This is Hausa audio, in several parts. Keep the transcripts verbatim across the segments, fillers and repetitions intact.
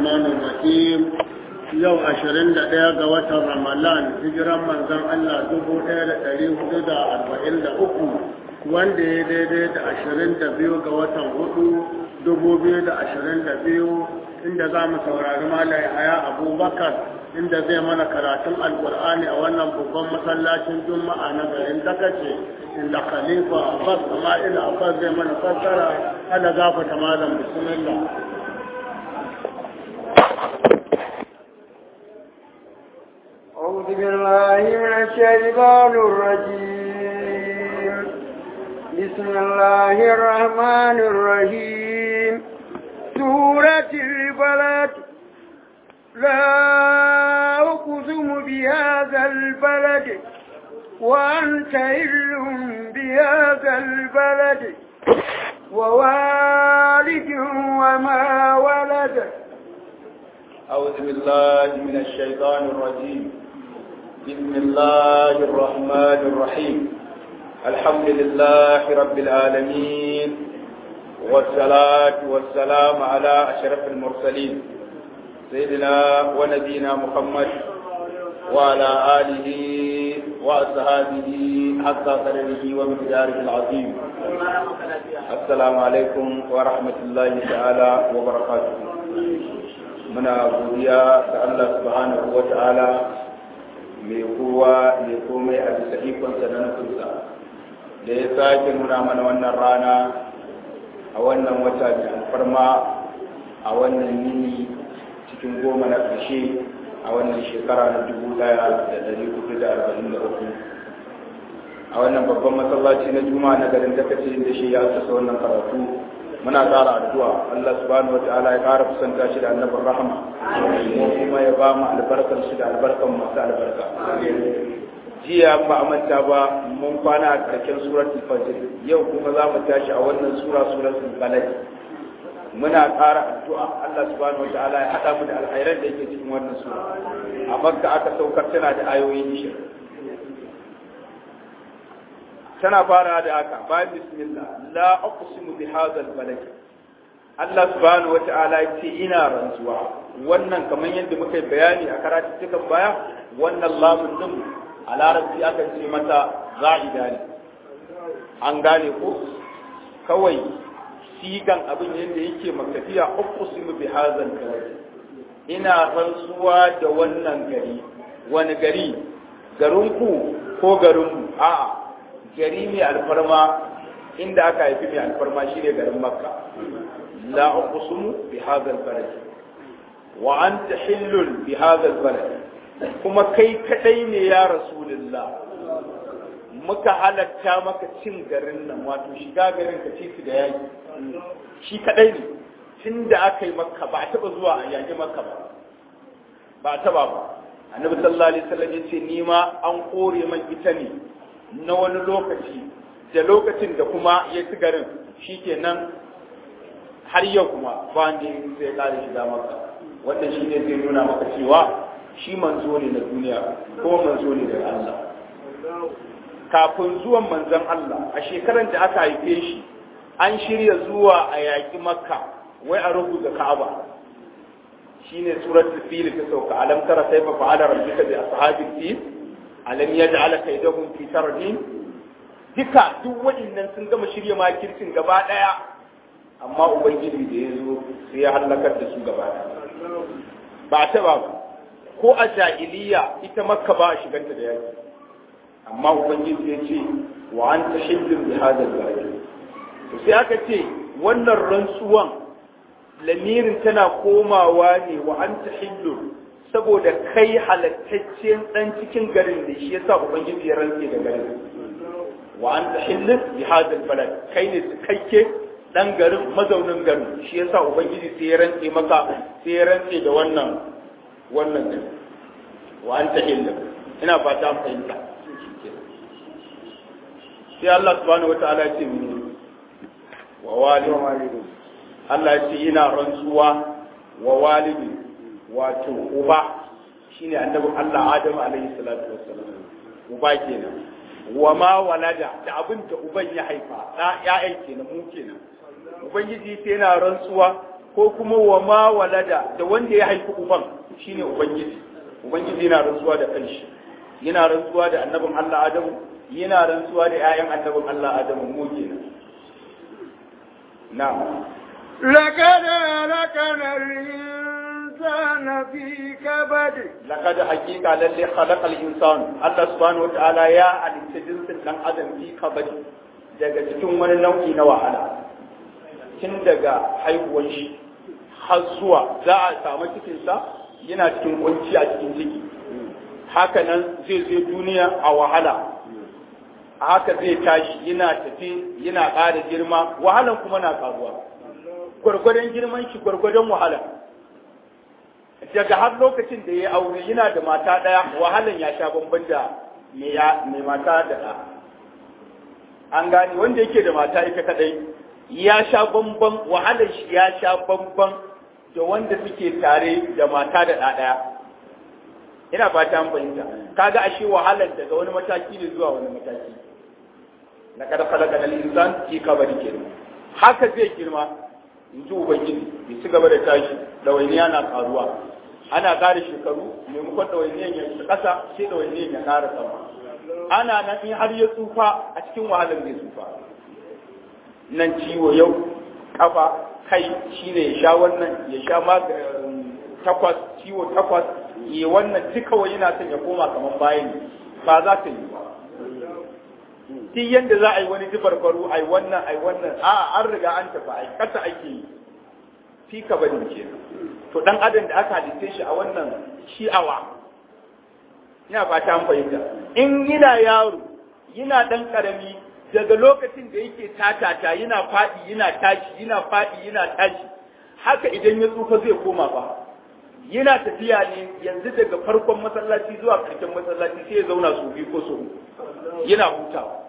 الرحمن الرحيم yau ashirin da ɗaya ga watan Ramadan hijiran manzon Allah dubu ɗaya da ɗari hudu da arba'in da uku wanda ya daidai da ashirin da biyu ga watan hudu dubu biyu da ashirin da biyu inda za mu saurari Malam Yahaya Abubakar inda zai mana karatun Alƙur'ani a wannan babban masallacin Juma'a na garin Dakace inda Khalifa Abbas Sama'il Abbas zai mana fassara ana gafata malam bismillah. أعوذ بالله من الشيطان الرجيم بسم الله الرحمن الرحيم سورة البلد لا أقسم بهذا البلد وأنت حل بهذا البلد ووالد وما ولد أعوذ بالله من الشيطان الرجيم بسم الله الرحمن الرحيم الحمد لله رب العالمين والصلاة والسلام على أشرف المرسلين سيدنا ونبينا محمد وعلى آله وأصحابه حتى قدره ومقداره العظيم السلام عليكم ورحمة الله تعالى وبركاته muna godiya ga Allah subhanahu wa ta'ala mai kowa mai komai a bisa ikonsa da nufinsa da ya sake nuna mana wannan rana a wannan wata mai alfarma a wannan yini cikin goma na ƙarshe a wannan shekara na dubu ɗaya da ɗari hudu da arba'in da uku a wannan babban masallaci na juma'a na garin Dakace da shi ya asasa wannan karatu muna ƙara addu'a Allah subhanahu wa ta'ala ya ƙara kusanta shi da annabin rahama kuma ya ba mu albarkar shi da albarkan masu albarka jiya ba a manta ba mun kwana a ƙarshen suratul fajr yau kuma za mu tashi a wannan sura suratul balad muna ƙara addu'a Allah subhanahu wa ta'ala ya haɗa mu da alkhairan da yake cikin wannan sura a Makka aka saukar tana da ayoyi ishirin tana fara da haka bayan bismillah la aqsimu bi hadha al-balad Allah subhanahu wata'ala yace ina rantsuwa wannan kamar yadda muka bayani a karatun baya wannan lamun din a larabci aka ce mata za'ida ne an gane ko kawai sigan abin yadda yake makafiya aqsimu bi hadha al-balad ina rantsuwa da wannan gari wani gari garinku ko garinmu a'a gari mai alfarma inda aka haifi mai alfarma shine garin Makka la uqsimu bi hadha al-balad wa anta hillun bi hadha al-balad kuma kai kadai ne ya rasulullah muka halatta maka cin garin nan wato shiga garin ka ci su da yaki shi kadai ne tunda aka yi Makka ba taba zuwa a yaki Makka ba ba taba ba annabi sallallahu alaihi wasallam yace ni ma an kore man ita ne na wani lokaci da lokacin da kuma ya ci garin shi ke nan har yau kuma ba ne zai kare shi maka wannan shi ne zai nuna maka cewa shi manzo ne na duniya kuma manzo ne daga Allah kafin zuwan manzon Allah a shekaran da aka haife shi an shirya zuwa a yaƙi Makka wai a rubuta Ka'aba shine suratul fil ta sauka alam tara kayfa fa'ala rabbuka bi ashabil fil alam yaj'ala kaydahum fi tardin duka duk waɗannan sun gama shirya makircin gaba daya amma ubangiji da yazo sai ya halakar da su gaba daya ba ta ba ko a jahiliya ita Makka ba a shiganta da yaki amma ubangiji ya ce wa anta hillun bi hadha al-balad to sai aka ce wannan rantsuwan lamirin tana komawa ne wa anta hillun saboda kai halattaccen dan cikin garin da shi yasa ubangiji ya rantse da garin wa anta hillun bi hadha al-balad kai ne cikakke dan garin mazaunin garin shi yasa ubangiji sai ya rantse maka sai ya rantse da wannan wannan garin wa anta hillun ina fata an fahimta sai Allah subhanahu wataala ya ce mini wa walidu Allah ya ce ina rantsuwa wa walidi wato uba shine annabi Allah Adam alaihi salatu wassalam uba kenan wa ma walada da abin da uban ya haifa da ya'yan kenan mu kenan ubangiji sai yana rantsuwa ko kuma wa ma walada da wanda ya haifi uban shine ubangiji ubangiji yana rantsuwa da kanshi yana rantsuwa da annabin Allah Adamu yana rantsuwa da ƴaƴan annabin Allah Adamu mu kenan na'am لقد خلقنا الإنسان في كبد لقد حقيقة للي خلق الإنسان الله سبحانه وتعالى يا الانتجنس لن أدم في كبد daga cikin wani nau'i na wahala tun daga haihuwar shi har zuwa za a samu cikinsa yana cikin kunci a cikin ciki haka nan zai zai duniya a wahala a haka zai tashi yana tafi yana ƙara girma wahalan kuma na ƙaruwa gwargwadon girman shi gwargwadon wahala daga har lokacin da ya aure yana da mata ɗaya wahalan ya sha bamban da mai mata da ɗa an gane wanda yake da mata ita kadai ya sha bamban wahalar shi ya sha bamban da wanda suke tare da mata da ɗa ɗaya ina fata an fahimta kaga ashe wahalar daga wani mataki ne zuwa wani mataki na kada khalaqa al-insan fi kabari kenan haka zai girma in ji ubangiji ya ci gaba da tashi ɗawainiya na karuwa ana ƙara shekaru maimakon ɗawainiyan ya ci ƙasa sai ɗawainiyan ya ƙara sama ana nan in har ya tsufa a cikin wahalar zai tsufa nan ciwo yau kafa kai shine ya sha wannan ya sha ma takwas ciwo takwas ya wannan duka wai yana son ya koma kamar bayan ba za ta yi ba duk yanda za a yi wani dubarbaru a yi wannan a yi wannan a an riga an tafi a kasa ake yi fi ka bari ke to dan adam da aka halitta shi a wannan shi'awa ina fata an fahimta in yana yaro yana dan karami daga lokacin da yake tatata yana fadi yana tashi yana fadi yana tashi haka idan ya tsufa zai koma ba yana tafiya ne yanzu daga farkon masallaci zuwa karshen masallaci sai ya zauna su biyu ko su yana hutawa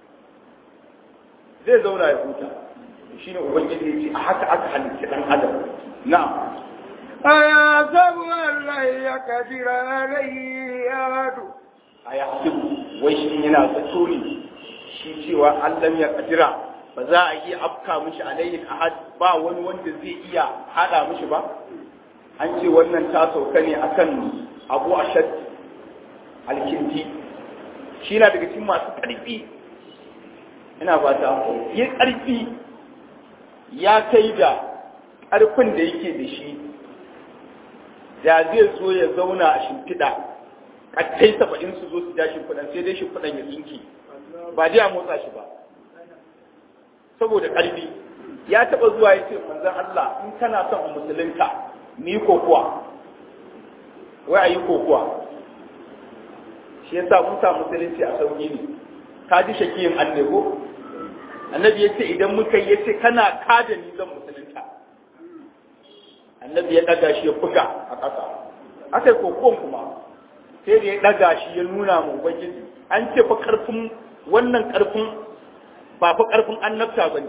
zai zauna ya huta shine ubangiji ya ce a haka aka halitta dan adam na'am أيحسب أن لن يقدر عليه أحد أيحسب wai shi yana zato ne shi cewa Allah ya kadira ba za a yi afka mishi alaihi ahad ba wani wanda zai iya hada mishi ba an ce wannan ta sauka ne akan Abu Ashad al-Kindi shi na daga cikin masu karfi ina fata yi karfi ya kai da karfin da yake da shi da zai zo ya zauna a shimfiɗa kattai saba'in su zo su ja shimfiɗan sai dai shimfiɗan ya tsinki ba dai a motsa shi ba saboda ƙarfi ya taɓa zuwa ya ce manzon Allah in kana son a musulunta ni kokuwa wai a yi kokuwa shi yasa mun sa musulunci a sauƙi ne ka ji shakiyin annabi annabi ya ce idan muka yi ya ce kana kada ni zan musulunta annabi ya ɗaga shi ya buga a ƙasa aka yi kokon kuma sai da ya ɗaga shi ya nuna mu ubangiji an ce fa ƙarfin wannan ƙarfin ba fa ƙarfin annabta ba ne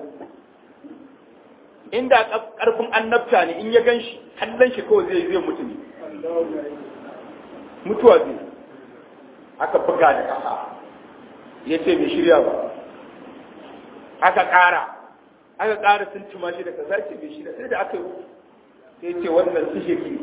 inda ƙarfin annabta ne in ya gan shi kallon shi kawai zai zai mutu ne mutuwa zai aka buga da ƙasa ya ce bai shirya ba aka ƙara aka ƙara sun tuma shi da kaza ce bai shirya sai da aka yi sai ce wannan sihiri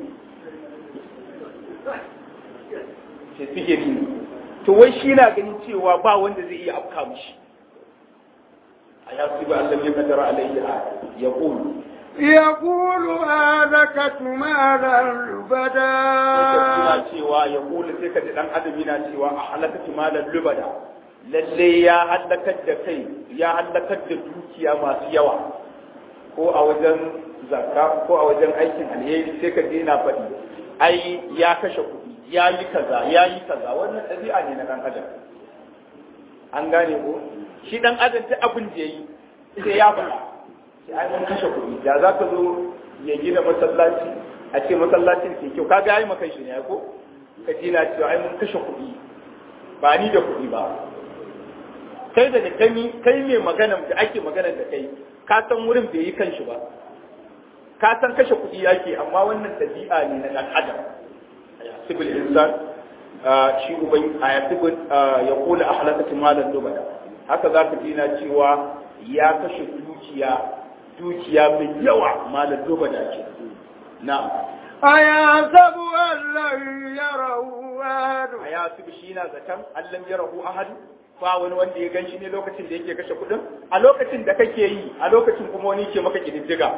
ce sihiri to wai shi na ganin cewa ba wanda zai iya afka mishi a ya su ba Allah ya kadara alayhi ya qulu ya qulu alakatu malan lubada yana cewa ya qulu sai ka ji dan adam yana cewa a halakatu malan lubada lalle ya halakar da kai ya halakar da dukiya masu yawa ko a wajen zakka ko a wajen aikin alheri sai ka dena faɗi ai ya kashe kuɗi ya yi kaza ya yi kaza wannan ɗabi'a ne na ɗan adam an gane ko shi ɗan adam ta abin da ya yi sai ya faɗa sai ai mun kashe kuɗi da za ka zo ya gina masallaci a ce masallacin ke kyau kaga ya yi maka shi ne ko ka dina cewa ai mun kashe kuɗi ba ni da kuɗi ba kai da kai kai mai magana da ake magana da kai ka san wurin bai yi kanshi ba ka san kashe kuɗi yake amma wannan ɗabi'a ne na ɗan adam a yasibul insan shi uban a yasibul ya kula a halakatu malan dubada haka za ka ji na cewa ya kashe dukiya dukiya mai yawa malar doba da ake na أيحسب أن لن يره أحد a ya su shi na zaton allam ya rahu ahadu ba wani wanda ya ganshi ne lokacin da yake kashe kudin a lokacin da kake yi a lokacin kuma wani ke maka kididdiga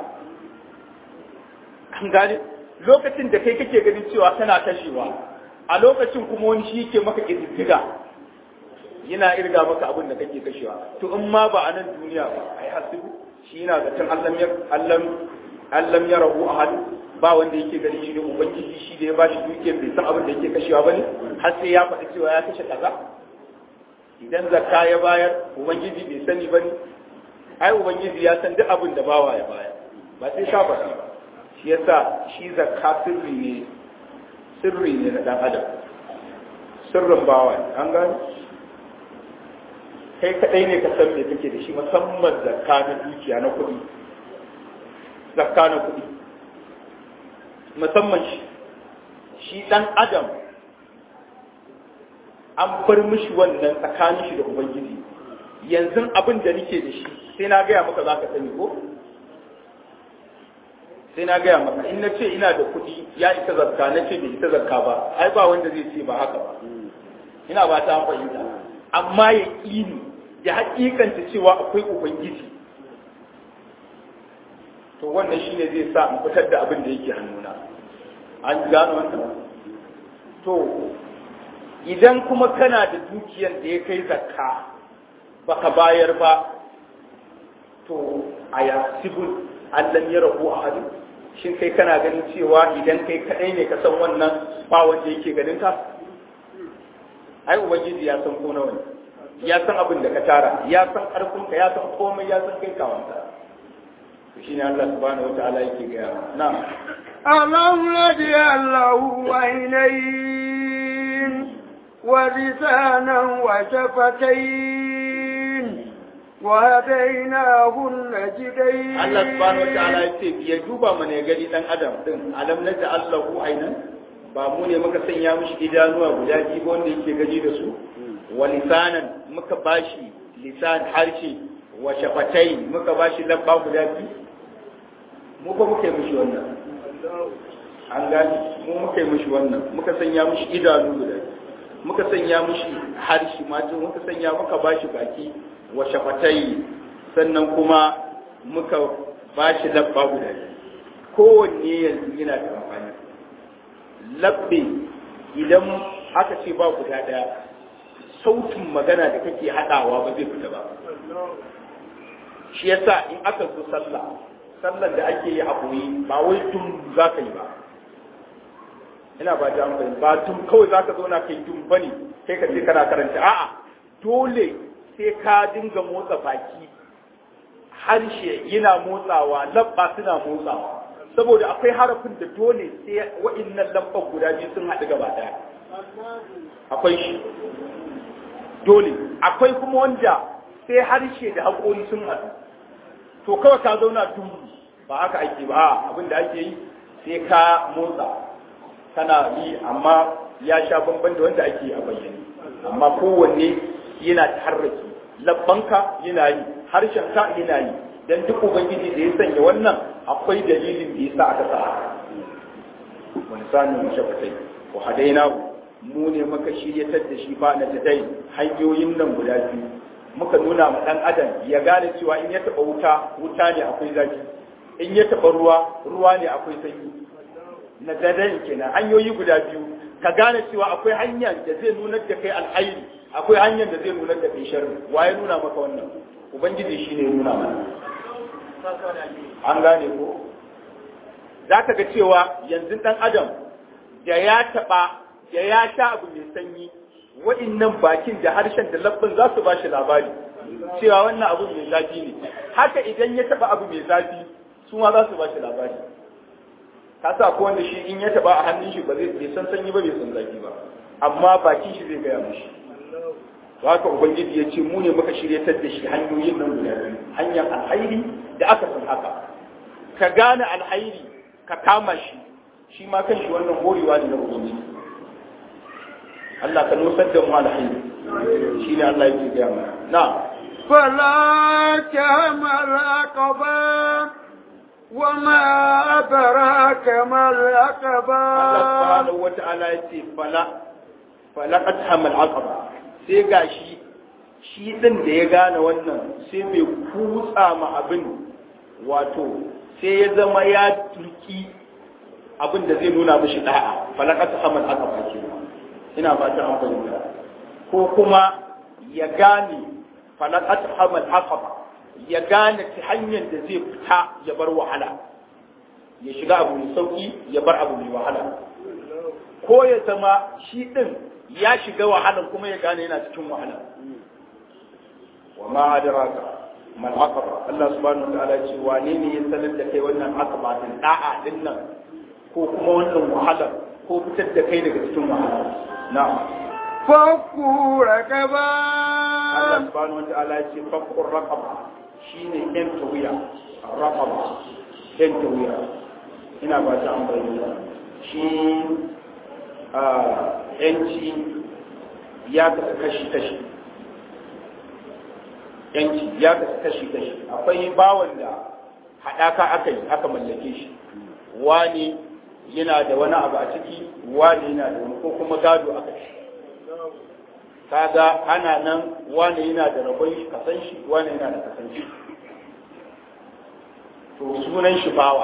an gane lokacin da kai kake ganin cewa tana kashewa a lokacin kuma wani shi ke maka kididdiga yana irga maka abin da kake kashewa to in ma ba a nan duniya ba ai hasibu shi yana zaton allam ya allam allam ya rahu ahadu ba wanda yake gani shi ne ubangiji shi da ya bashi dukiyar bai san abin da yake kashewa bane har sai ya faɗi cewa ya kashe kaza idan zakka ya bayar ubangiji bai sani bane ai ubangiji ya san duk abin da bawa ya bayar ba sai ka faɗi ba shi yasa shi zakka sirri ne sirri ne na dan adam sirrin bawa ne an gani kai kadai ne ka san me kake da shi musamman zakka na dukiya na kuɗi zakka na kuɗi musamman shi shi ɗan adam an bar mishi wannan tsakanin shi da ubangiji yanzu abin da nake da shi sai na gaya maka za ka sani ko sai na gaya maka in na ce ina da kuɗi ya isa zakka na ce bai isa zakka ba ai ba wanda zai ce ba haka ba ina ba ta fahimta amma ya ƙini ya haƙiƙanta cewa akwai ubangiji to wannan shine zai sa in fitar da abin da yake hannuna an gano wannan to idan kuma kana da dukiyar da ya kai zakka baka bayar ba to a yasibul allan ya rabu a hadu shin kai kana ganin cewa idan kai kadai ne ka san wannan ba wanda yake ganin ka ai ubangiji ya san ko nawa ne ya san abin da ka tara ya san karfinka ya san komai ya san kai kawanta shi ne Allah subhanahu wa ta'ala yake gaya na ألم نجعل له عينين ولسانا وشفتين وهديناه النجدين Allah subhanahu wa ta'ala yace ya duba mana ya gani dan adam din alam naj'al lahu aynan ba mu ne muka sanya mishi idanuwa guda biyu wanda yake gani da su wa lisanan muka bashi lisan harshe wa shafatain muka bashi labba guda biyu mu ba muke mishi wannan an gani mu muke mishi wannan muka sanya mishi idanu guda muka sanya mishi harshe ma muka sanya muka bashi baki wa shafatai sannan kuma muka bashi labba guda kowanne yanzu yana da amfani labbe idan aka ce ba guda daya sautin magana da kake hadawa ba zai fita ba shi yasa in aka zo sallah sallan da ake yi a koyi ba wai tun za ka yi ba ina ba ta amfani ba tun kawai za ka zauna kai tun bane kai ka ce kana karanta a'a dole sai ka dinga motsa baki harshe yana motsawa labba suna motsawa saboda akwai harafin da dole sai wa'innan labban guda biyu sun haɗu gaba ɗaya akwai shi dole akwai kuma wanda sai harshe da haƙori sun haɗu to kawai ka zauna tun ba haka ake ba abin da ake yi sai ka motsa kana yi amma ya sha bamban da wanda ake yi a bayyane amma kowanne yana tarraki labbanka yana yi harshenka yana yi dan duk ubangiji da ya sanya wannan akwai dalilin da yasa aka sa wani sanin mashafatai wa hadaina mu ne muka shiryatar da shi ba na tadai hanyoyin nan guda biyu muka nuna ma dan adam ya gane cewa in ya taba wuta wuta ne akwai zafi in ya taba ruwa ruwa ne akwai sanyi na dadan kenan hanyoyi guda biyu ka gane cewa akwai hanyar da zai nuna da kai alhairi akwai hanyar da zai nuna da kai sharri waye nuna maka wannan ubangiji shine ya nuna mana an gane ko zaka ga cewa yanzu dan adam da ya taba da ya sha abu mai sanyi wa'innan bakin da harshen da labbin za su ba shi labari cewa wannan abu mai zafi ne haka idan ya taba abu mai zafi su ma za su ba shi labari ka sa ko wanda shi in ya taba a hannun shi ba zai bai san sanyi ba bai san zafi ba amma bakin shi zai gaya mishi haka ubangiji ya ce mu ne muka shiryatar da shi hanyoyin nan guda biyu hanyar alhairi da aka san haka ka gane alhairi ka kama shi shi ma kan shi wannan horewa ne na ubangiji Allah ka nusar da mu alhairi shi ne Allah yake gaya mana na فلا كم العقبة وما أدراك ما العقبة Allah subhanahu wata'ala ya ce fala falaqat hamal aqaba sai gashi shi din da ya gane wannan sai bai kutsa ma abin wato sai ya zama ya turki abin da zai nuna mishi da'a falaqat hamal aqaba ce ina ba ta amfani ko kuma ya gane falaqat hamal aqaba ya gane ta hanyar da zai fita ya bar wahala ya shiga abu mai sauki ya bar abu mai wahala ko ya zama shi din ya shiga wahalan kuma ya gane yana cikin wahala wa ma adraka mal aqaba Allah subhanahu wa ta'ala ce wane ne ya sanar da kai wannan aqaba din da'a din nan ko kuma wannan wahala ko fitar da kai daga cikin wahala na'am fakku raqaba Allah subhanahu wa ta'ala ce fakku raqaba shine yan tawiya raqaba yan tawiya ina ba ta amfani shi a yanci ya kasa kashi-kashi yanci ya kasa kashi-kashi akwai bawan da haɗaka aka yi aka mallake shi wani yana da wani abu a ciki wani yana da wani ko kuma gado aka shi kaga ana nan wani yana da rabon shi kasan shi wani yana da kasan shi to sunan shi bawa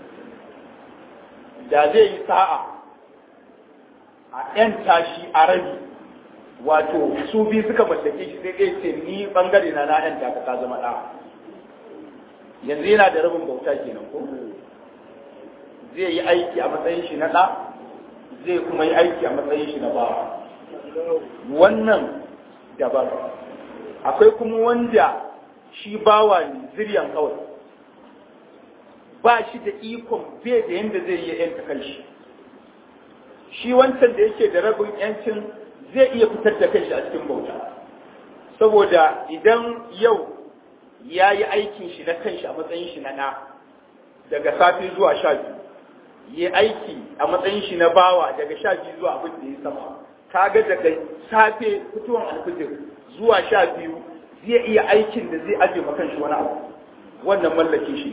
da zai yi sa'a a ‘yan tashi a rabi wato su biyu suka mallake shi sai ɗaya ce ni ɓangare na na ‘yan taka ta zama ɗa yanzu yana da rabin bauta kenan ko zai yi aiki a matsayin shi na ɗa zai kuma yi aiki a matsayin shi na bawa wannan daban akwai kuma wanda shi bawa ne ziryan kawai ba shi da ikon bai da yadda zai yi ‘yanta kanshi shi wancan da yake da rabin ‘yancin zai iya fitar da kanshi a cikin bauta saboda idan yau ya yi aikin shi na kanshi a matsayin shi na na daga safe zuwa sha biyu ya aiki a matsayin shi na bawa daga sha biyu zuwa abin da ya sama kaga daga safe fitowar alfijir zuwa sha biyu zai iya aikin da zai aje ma kanshi wani abu wannan mallake shi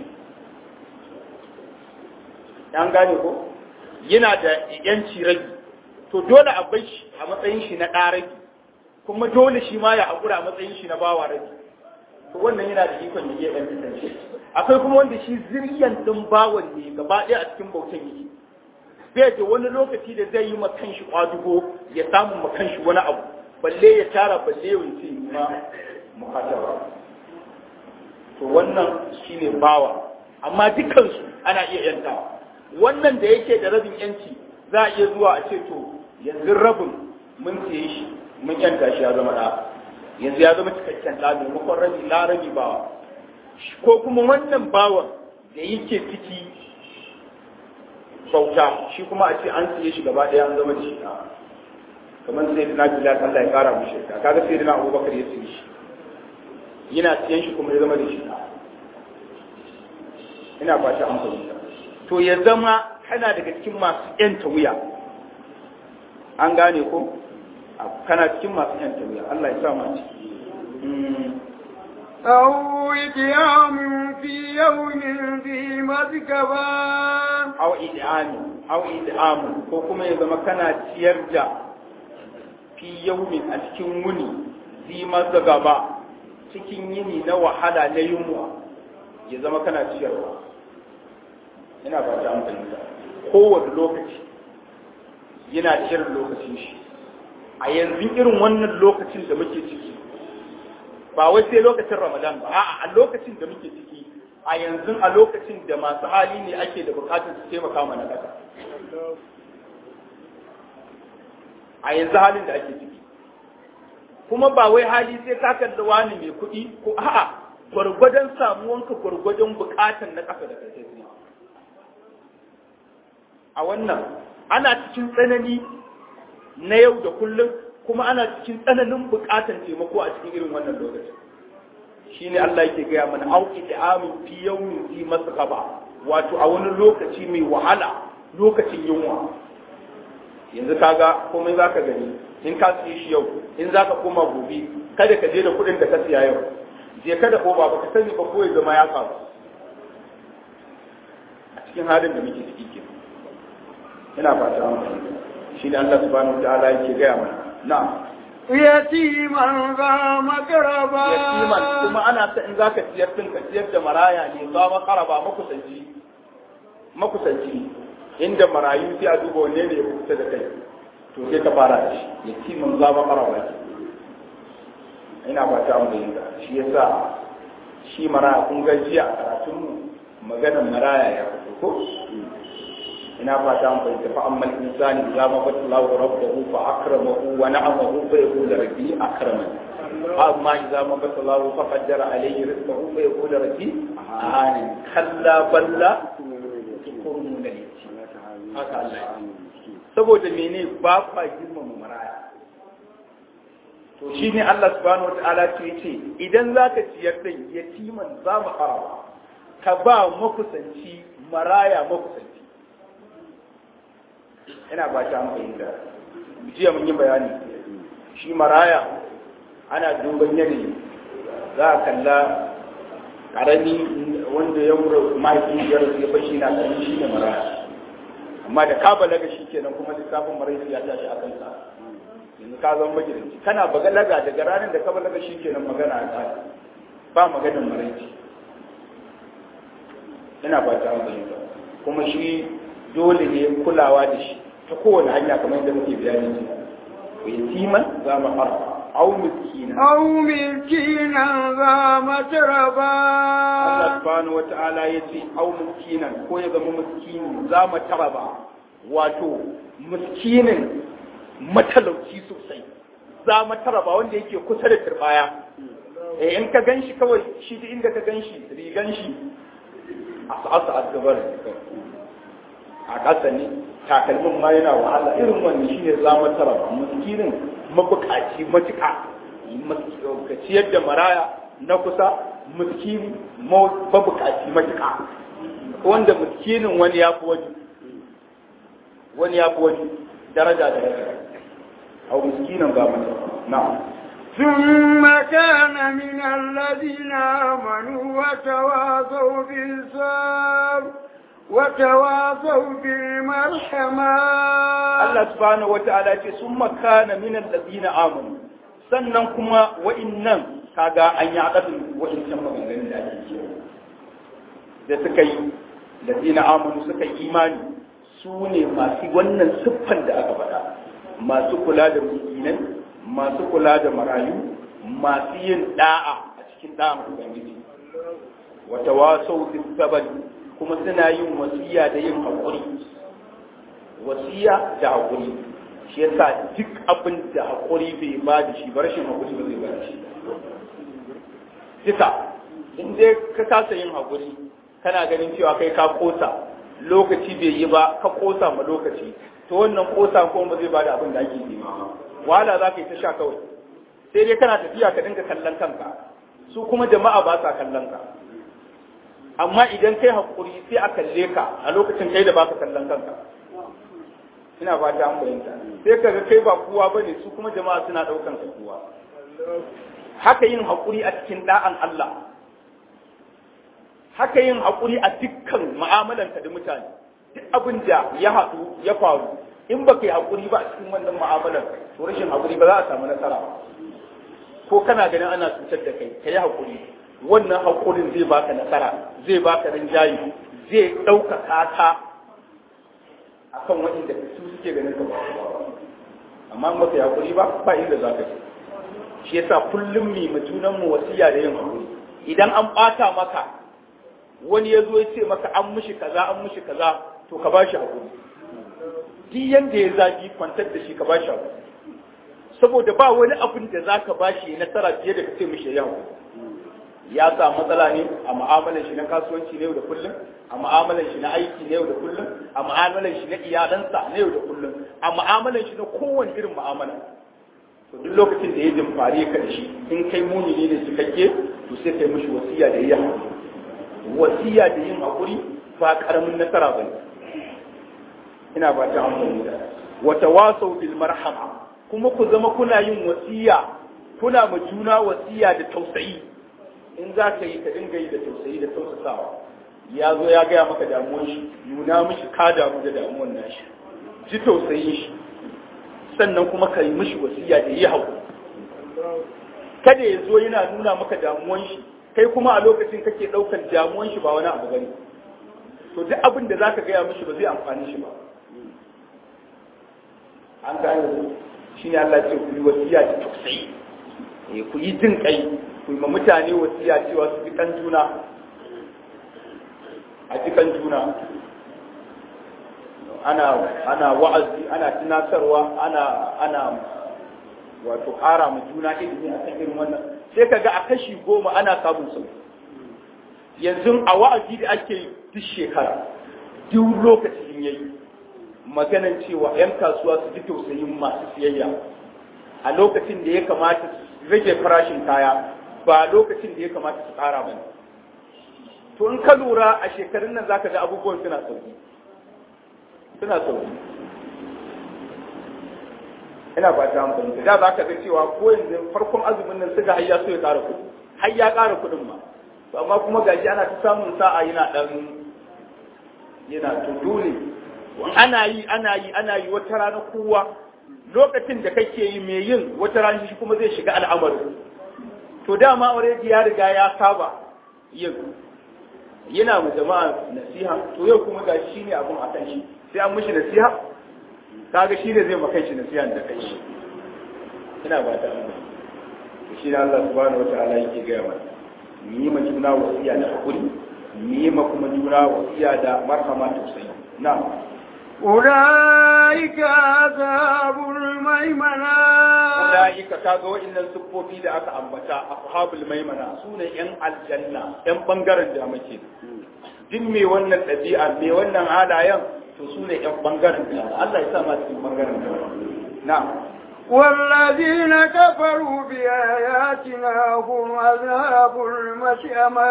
an gane ko yana da yanci rabi to dole a bai shi a matsayin shi na ɗa rabi kuma dole shi ma ya haƙura a matsayin shi na bawa rabi to wannan yana da ikon ya iya ɗan fitan shi akwai kuma wanda shi ziryan ɗin bawan ne gaba ɗaya a cikin bautan yake bai da wani lokaci da zai yi ma kanshi kwadugo ya samu ma kanshi wani abu balle ya tara balle ya wuce ma mukataba to wannan shine bawa amma dukansu ana iya yantawa wannan da yake da rabin yanci za a iya zuwa a ce to yanzu rabin mun siye shi mun yanta shi ya zama ɗa yanzu ya zama cikakken ɗa maimakon rabi la rabi bawa ko kuma wannan bawan da yake ciki bauta shi kuma a ce an siye shi gaba ɗaya an zama da shi ɗa kamar sai dina bilal Allah ya kara mishi ɗa kaga sai dina abubakar ya siye shi yana siyan shi kuma ya zama da shi ɗa ina fata an fahimta to ya zama kana daga cikin masu yanta wuya an gane ko kana cikin masu yanta wuya Allah ya sa mu ciki أو إدعام في يوم ذي مسكبة أو إدعام أو إدعام ko kuma ya zama kana ciyar da fi yaumin a cikin wuni zi mazgaba cikin yini na wahala na yunwa ya zama kana ciyarwa ina ba ta amfani da kowane lokaci yana ciyar lokacin shi a yanzu irin wannan lokacin da muke ciki ba wai sai lokacin Ramadan ba a'a a lokacin da muke ciki a yanzu a lokacin da masu hali ne ake da bukatar su taimaka mana kasa a yanzu halin da ake ciki kuma ba wai hali sai ka kalli wani mai kuɗi ko a'a gwargwadon samuwanka gwargwadon bukatar na kasa da kai a wannan ana cikin tsanani na yau da kullum kuma ana cikin tsananin bukatar taimako a cikin irin wannan lokacin shine Allah yake gaya mana auki da amin fi yawmin fi masqaba wato a wani lokaci mai wahala lokacin yunwa yanzu kaga komai zaka gani in ka siye shi yau in zaka koma gobe kada ka je da kuɗin da ka siya yau je ka da koba baka sani ba ko ya zama ya faru a cikin halin da muke ciki ke ina fata an fahimta shi ne Allah subhanahu wa ta'ala yake gaya mana na'am yatiman za makaraba yatiman kuma ana ta in zaka ciyar din ka ciyar da maraya ne za makaraba makusanci makusanci inda marayu sai a duba wanne ne ya kusa da kai to sai ka fara da shi yatiman za makaraba ina ba ta mu da shi yasa shi maraya kun ga jiya a karatun mu maganar maraya ya fito ko ina fata an fahimta fa amma insani idza ma fatallahu rabbuhu fa akramahu wa na'amahu fa yaqulu rabbi akramani amma idza ma fatallahu fa qaddara alayhi rizqahu fa yaqulu rabbi ahani kalla balla tukurun da haka Allah saboda mene ba fa girmama maraya to shine Allah subhanahu wataala ce ce idan zaka ciyar da yatiman za mu fara ka ba makusanci maraya makusanci ina ba ta amfani da jiya mun yi bayani shi maraya ana duban yanayi za a kalla karami wanda ya wura mahaifiyar ya bashi na karami shi ne maraya amma da ka balaga shi kenan kuma lissafin maraici ya tashi a kansa yanzu ka zama magidanci kana balaga daga ranar da ka balaga shi kenan magana a tsari ba maganin maraici ina ba ta amfani da kuma shi dole ne kulawa da shi ta kowane hanya kamar yadda muke bayani ne ko yatiman za mu fara au miskina au miskina za matraba Allah subhanahu wata'ala yace au miskinan ko ya zama miskini za mu taraba wato miskinin matalauci sosai za mu taraba wanda yake kusa da turbaya eh in ka ganshi kawai shi duk inda ka ganshi rigan shi asa asa gabar a ƙasa ne takalmin ma yana wahala irin wannan shine zama tara miskinin mabukaci matuƙa ka ciyar da maraya na kusa miskini mabukaci matuƙa wanda miskinin wani ya fi wani wani ya fi wani daraja da daraja au miskinin ba mata na'am ثم كان من الذين آمنوا وتواصوا بالصبر وتواصوا بالمرحمة الله سبحانه وتعالى ثم كان من الذين آمنوا sannan kuma wa'innan kaga an yi akadin wa'incan maganganun da ake cewa da suka yi ladina amanu suka yi imani su ne masu wannan siffan da aka faɗa masu kula da miskinai masu kula da marayu masu yin da'a a cikin da'an ubangiji wata wasau bis sabari kuma suna yin wasiya da yin haƙuri wasiya da haƙuri shi yasa duk abin da haƙuri bai ba da shi ba rashin haƙuri ba zai ba da shi duka in dai ka kasa yin haƙuri kana ganin cewa kai ka kosa lokaci bai yi ba ka kosa ma lokaci to wannan kosa ko ba zai ba da abin da ake nema wahala za ka yi ta sha kawai sai dai kana tafiya ka dinga kallon kanka su kuma jama'a ba sa kallon ka amma idan kai hakuri sai a kalle ka a lokacin kai da baka kallon kanka ina ba ta ambayinta sai ka ga kai ba kowa bane su kuma jama'a suna daukan ka kowa haka yin hakuri a cikin da'an Allah haka yin hakuri a dukkan mu'amalanka da mutane duk abin da ya haɗu ya faru in ba kai hakuri ba a cikin wannan mu'amalar to rashin hakuri ba za a samu nasara ba ko kana ganin ana cutar da kai kai hakuri wannan haƙurin zai baka nasara zai baka rinjayi zai ɗaukaka ka a kan waɗanda su suke ganin ka ba amma in baka haƙuri ba ba inda za ka ce shi yasa kullum mai majunan mu wasiya da yin haƙuri idan an ɓata maka wani ya zo ya ce maka an mushi kaza an mushi kaza to ka ba shi haƙuri duk yanda ya zagi kwantar da shi ka ba shi haƙuri saboda ba wani abin da za ka ba shi nasara fiye da ka ce mishi ya haƙuri ya sa matsala ne a mu'amalar shi na kasuwanci ne yau da kullum a mu'amalar shi na aiki ne yau da kullum a mu'amalar shi na iyalansa ne yau da kullum a mu'amalar shi na kowane irin mu'amala to duk lokacin da ya jimfare ka da shi in kai muni ne cikakke to sai kai mishi wasiya da yin hakuri wasiya da yin hakuri ba karamin nasara bane ina ba ta amfani da wa tawasau bil marhama kuma ku zama kuna yin wasiya kuna ma juna wasiya da tausayi in za ka yi ka dinga yi da tausayi da tausasawa. Ya zo ya gaya maka damuwar shi, nuna mishi ka damu da damuwar nashi, ji tausayin shi, sannan kuma ka yi mishi wasiya da yi haƙuri. Kada ya zo yana nuna maka damuwar shi, kai kuma a lokacin kake ɗaukar damuwar shi ba wani abu bane. To duk abin da za ka gaya mishi ba zai amfani shi ba. An gane shi ne Allah ce ku yi wasiya da tausayi, ku yi jin kai, ku yi ma mutane wasiya cewa su ji kan juna, a ji kan juna. Ana ana wa'azi, ana tunatarwa, ana ana wato ƙara mu juna ilimi a kan irin wannan. Sai ka ga a kashi goma ana samun sauki. Yanzu a wa'azi da ake duk shekara, duk lokacin yayi maganan cewa 'yan kasuwa su ji tausayin masu siyayya a lokacin da ya kamata su rage farashin kaya ba lokacin da ya kamata su ƙara ba. To in ka lura a shekarun nan zaka ga abubuwan suna sauki suna sauki ina ba ta amfani da za ka ga cewa ko yanzu farkon azumin nan suga hayya so ya ƙara kuɗi har ya ƙara kuɗin ma, to amma kuma gashi ana ta samun sa'a yana ɗan yana to dole ana yi ana yi ana yi wata rana kowa lokacin da kake yi mai yin wata rana shi kuma zai shiga al'amarin. To dama already ya riga ya saba yin yana mu jama'a nasiha, to yau kuma ga shi ne abun akan shi sai an mishi nasiha, kaga shi ne zai maka shi nasiha da kai shi. Ina ba ta Allah shi ne Allah subhanahu wataala yake ga mana mu yi ma juna wasiya da hakuri, mu yi ma kuma juna wasiya da marhama tausayi. Na'am. أولئك أصحاب الميمنة أولئك كاغو إن السبوبي da aka ambata ashabul maimana sune yan aljanna yan bangaren da muke din me wannan dabi'a me wannan halayen to sune yan bangaren da Allah ya sa ma cikin bangaren da na'am والذين كفروا بآياتنا هم أصحاب المشأمة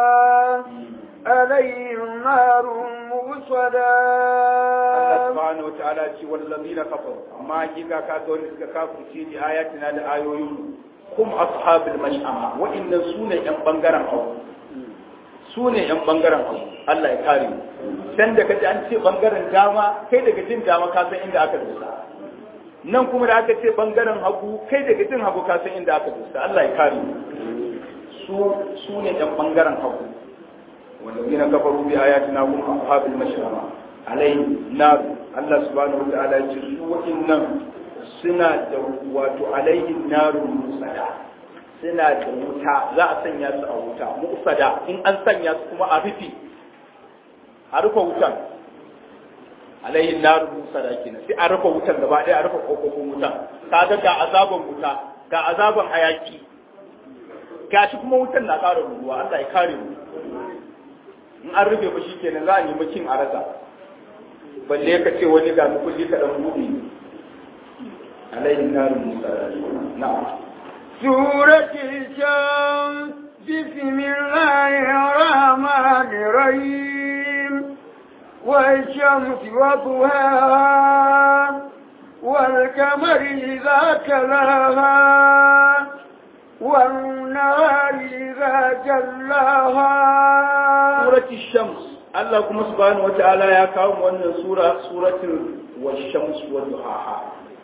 عليهم نار مؤصدة. Allah subhanahu wa ta'ala ce wallazina kafaru amma kika ka ga wanda suka kafirce ni ayatina da ayoyin kum ashabul mash'ama wa inna sune yan bangaren hawo sune yan bangaren hawo Allah ya kare mu dan da kaji an ce bangaren dama kai daga jin dama ka san inda aka dusa, nan kuma da aka ce bangaren hagu kai daga jin hagu ka san inda aka dusa. Allah ya kare mu su sune yan bangaren hagu. والذين كفروا بآياتنا هم أصحاب المشأمة عليهم نار. الله سبحانه وتعالى يقول إنهم سنة واتو عليهم نار مؤصدة سنة وتا لا أسنى سأوتا مؤصدة إن أنسنى كما أرفي أرفع وتا عليهم نار مؤصدة كنا في أرفع وتا بعد أرفع حقوق وتا كذا كعذاب وتا كعذاب حياتي gashi kuma wutan na ƙara ruwa. Allah ya kare mu. In an rufe ba shi kenan za a nemi cin a rasa, balle ka ce wani ga mukulli ka dan buɗe alaihi naru musa. Na'am. Suratul Shams bismillahir rahmanir rahim wal shamsi wa duhaha wal qamari idha talaha والنهار إذا جلاها. سورة الشمس الله كما سبحانه وتعالى يا كاوم وأن سورة سورة والشمس وضحاها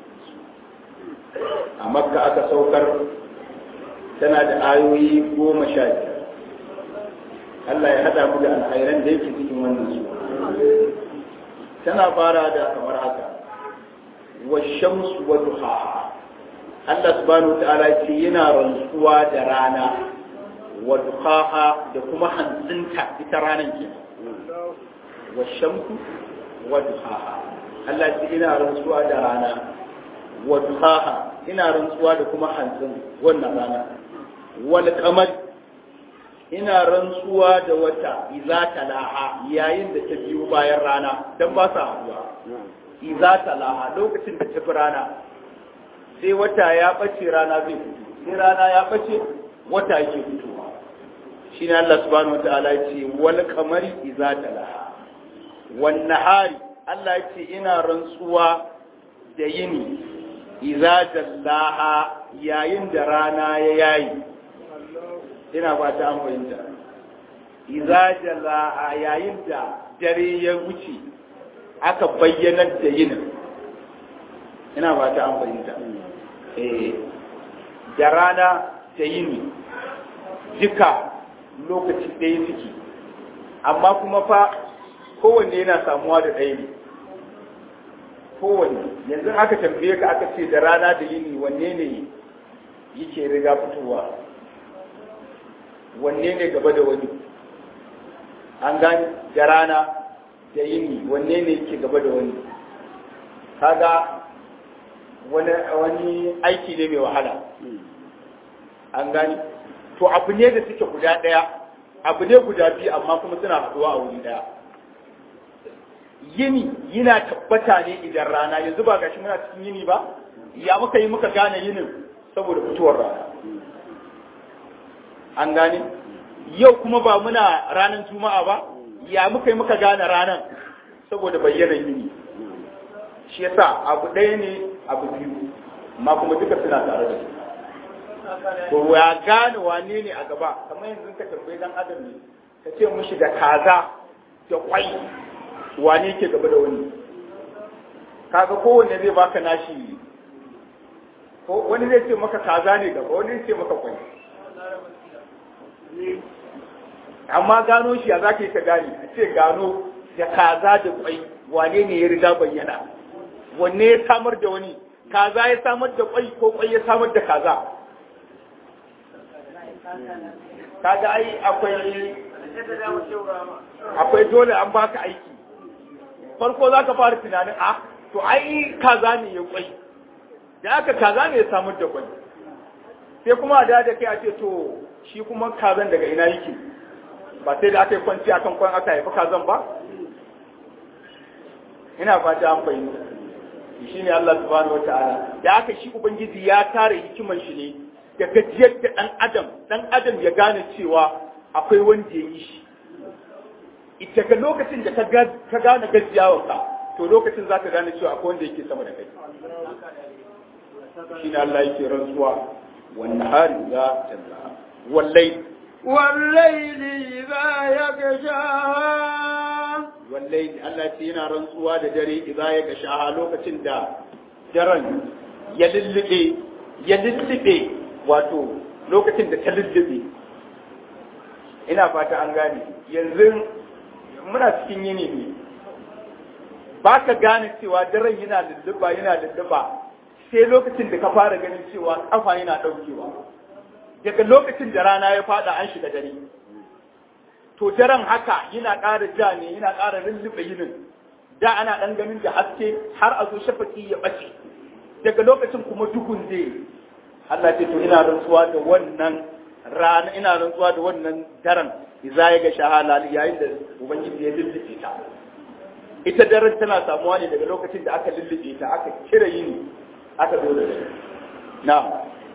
أمكة أتسوكر تنادى آيوي ومشاهد الله يهدى مدى الخيرين ديك تكون وأن سورة تنا فارادة كمرأة والشمس وضحاها. Allah subhanahu wataala ce yana rantsuwa da rana wa duhaha da kuma hantsinta ita ranan ke wa shamsu wa duhaha. Allah ce ina rantsuwa da rana wa duhaha ina rantsuwa da kuma hantsin wannan rana wal qamar ina rantsuwa da wata idza talaha yayin da ta biyo bayan rana dan ba sa haduwa. Idza talaha lokacin da ta bi rana sai wata ya ɓace rana zai fito, sai rana ya ɓace wata yake fitowa. Shi ne Allah subhanahu wa ta'ala ya ce wal kamari iza talaha wan nahari. Allah ya ce ina rantsuwa da yini iza jallaha yayin da rana ya yayi. ina ba ta an fahimta idza jala a yayin da dare ya wuce aka bayyanar da yinin ina ba ta an fahimta eh da rana da yini duka lokaci ɗaya suke amma kuma fa kowanne yana samuwa da ɗaya ne kowanne yanzu aka tambaye ka aka ce da rana da yini wanne ne yake riga fitowa wanne ne gaba da wani an gani da rana da yini wanne ne yake gaba da wani kaga wani wani aiki ne mai wahala an gani to abu ne da suke guda ɗaya abu ne guda biyu amma kuma suna haɗuwa a wuri ɗaya yini yana tabbata ne idan rana yanzu ba gashi muna cikin yini ba ya muka yi muka gane yinin saboda fitowar rana an gane yau kuma ba muna ranar juma'a ba ya muka yi muka gane ranar saboda bayyanar yini shi yasa abu ɗaya ne abu biyu amma kuma duka suna tare da su to ya gane wane ne a gaba kamar yanzu ka tambayi dan adam ne ka ce mushi da kaza da kwai wane ke gaba da wani kaga kowanne zai baka nashi ko wani zai ce maka kaza ne gaba wani zai ce maka kwai amma gano shi ya zaka yi ka gane a ce gano da kaza da kwai wane ne ya riga bayyana wanne ya samar da wani kaza ya samar da kwai ko kwai ya samar da kaza kaga ai akwai akwai dole an baka aiki farko za ka fara tunanin a to ai kaza ne ya kwai da aka kaza ne ya samar da kwai sai kuma a da kai a ce to shi kuma kazan daga ina yake ba sai da aka yi kwanci akan kwan aka haifi kazan ba ina fata an fahimta shi ne Allah subhanahu wataala da aka shi ubangiji ya tare hikiman shi ne da gajiyar da dan adam dan adam ya gane cewa akwai wanda ya yi shi ita ga lokacin da ka gane gajiyawarka to lokacin za ka gane cewa akwai wanda yake sama da kai shi ne Allah yake rantsuwa wannan hari za ta zama wallai wallaili za ya gasha wallai Allah ce yana rantsuwa da dare idza ya gasha lokacin da daren ya lullube ya lullube wato lokacin da ta lullube ina fata an gane yanzu muna cikin yini ne ba ka gane cewa daren yana lulluba yana lulluba sai lokacin da ka fara ganin cewa kafa yana daukewa daga lokacin da rana ya fada an shiga dare to daren haka yana ƙara ja ne yana ƙara lullube yinin da ana ɗan ganin da haske har a zo shafaki ya ɓace daga lokacin kuma duhun zai Allah ce to ina rantsuwa da wannan rana ina rantsuwa da wannan daren idza ya ga shahala yayin da ubangiji ya lullube ta ita daren tana samuwa ne daga lokacin da aka lullube ta aka kira yini aka zo da shi na'am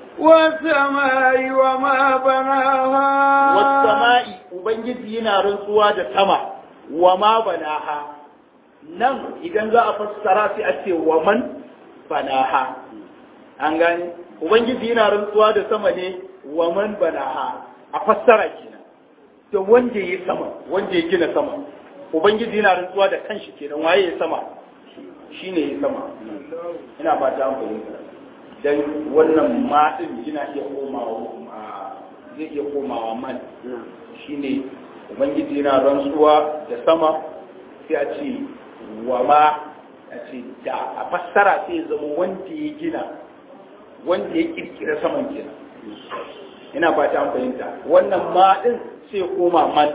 والسماء وما بناها والسماء ubangiji yana rantsuwa da sama wa ma banaha nan idan za a fassara sai a ce wa man banaha an gane ubangiji yana rantsuwa da sama ne wa man banaha a fassara kenan da wanda ya sama wanda ya gina sama ubangiji yana rantsuwa da kanshi kenan waye ya sama shine ya sama ina fata an fahimta dan wannan ma din yana iya komawa zai iya komawa man shine ubangiji yana rantsuwa da sama sai a ce wa ma a ce da a fassara sai zama wanda ya gina wanda ya kirkira saman kenan ina fata an fahimta wannan ma din sai koma man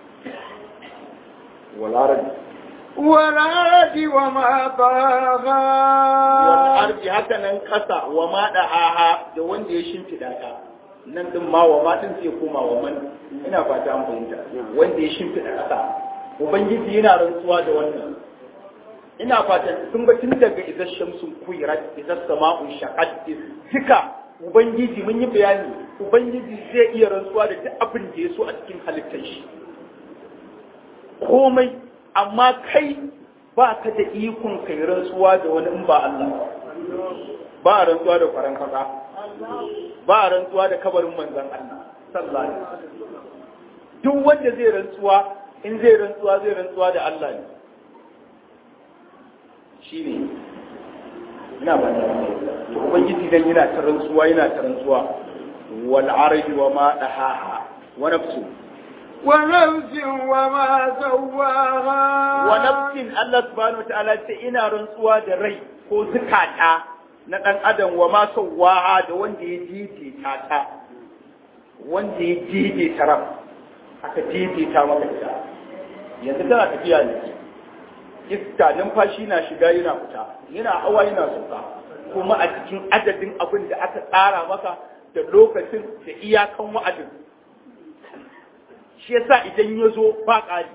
walaran والأرض وما طاها والأرض haka nan kasa wa ma da'aha da wanda ya shimfida ta nan din ma wa ma din sai koma wa man ina fata an fahimta wanda ya shimfida kasa ubangiji yana rantsuwa da wannan ina fata sun ga tun daga idan shamsun kuyirat idan sama'un shaqat duka ubangiji mun yi bayani ubangiji zai iya rantsuwa da duk abin da ya so a cikin halittar shi komai amma kai ba ka da ikon kai rantsuwa da wani in ba Allah ba a rantsuwa da kwaran kasa ba a rantsuwa da kabarin manzon Allah sallallahu alaihi wasallam duk wanda zai rantsuwa in zai rantsuwa zai rantsuwa da Allah ne shine ina ba da to ubangiji dan yana ta rantsuwa yana ta rantsuwa wal ardi wa ma dahaha wa nafsu wa nafsin wa ma sawaha wa nafsin Allah subhanahu wa ta'ala ce ina rantsuwa da rai ko zukata na dan adam wa ma sawaha da wanda ya daidaita ta wanda ya daidaita ran aka daidaita maka ita yanzu tana tafiya ne iska numfashi na shiga yana fita yana hawa yana sauka kuma a cikin adadin abin da aka tsara maka da lokacin da iyakan wa'adin shi yasa idan ya zo ba ƙari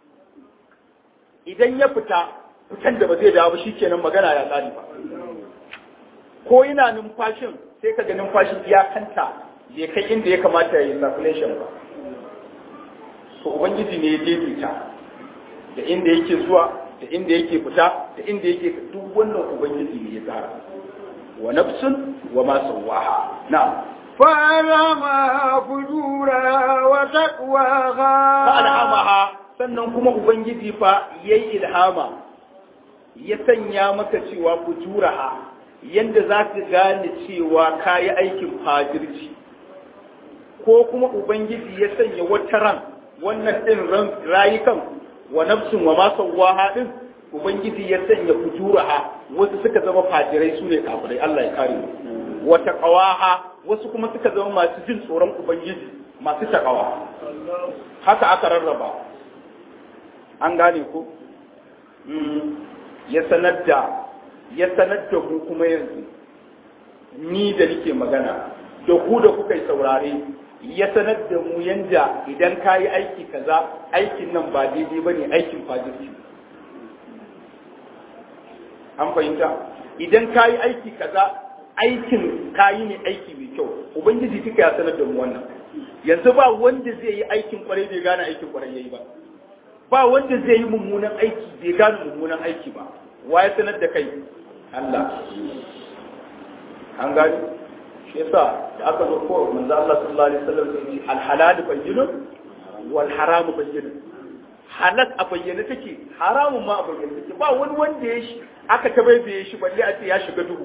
idan ya fita fitan da ba zai dawo ba shikenan magana ya ƙari ba ko yana numfashin sai ka ga numfashin iyakanta bai kai inda ya kamata ya yi circulation ba to ubangiji ne ya daidaita da inda yake zuwa da inda yake fita da inda yake duk wannan ubangiji ne ya tsara wa nafsun wa ma sawaha na'am فألهمها فجورها وتقواها فألهمها sannan kuma ubangiji fa yayi ilhama ya sanya maka cewa fujuraha yanda za ka gane cewa kayi aikin fajirci ko kuma ubangiji ya sanya wata ran wannan din ran rayukan wa nafsun wa ma sawaha din ubangiji ya sanya fujuraha wasu suka zama fajirai su ne kafirai Allah ya kare mu wa taqwaha wasu kuma suka zama masu jin tsoron ubangiji masu takawa haka aka rarraba an gane ko ya sanar da ya sanar da ku kuma yanzu ni da nake magana da ku da kuka yi saurare ya sanar da mu yanda idan ka yi aiki kaza aikin nan ba daidai ba ne aikin fajirci an fahimta idan ka yi aiki kaza aikin kayi ne aiki mai kyau ubangiji duka ya sanar da mu wannan yanzu ba wanda zai yi aikin kwarai bai gane aikin kwarai yayi ba ba wanda zai yi mummunan aiki bai gane mummunan aiki ba wa ya sanar da kai Allah an gani shi yasa da aka zo ko manzo Allah sallallahu alaihi wasallam sai al halal bayyinun wal haram bayyinun halal a bayyane take haramun ma a bayyane take ba wani wanda ya shi aka tabaibaye shi balle a ce ya shiga duhu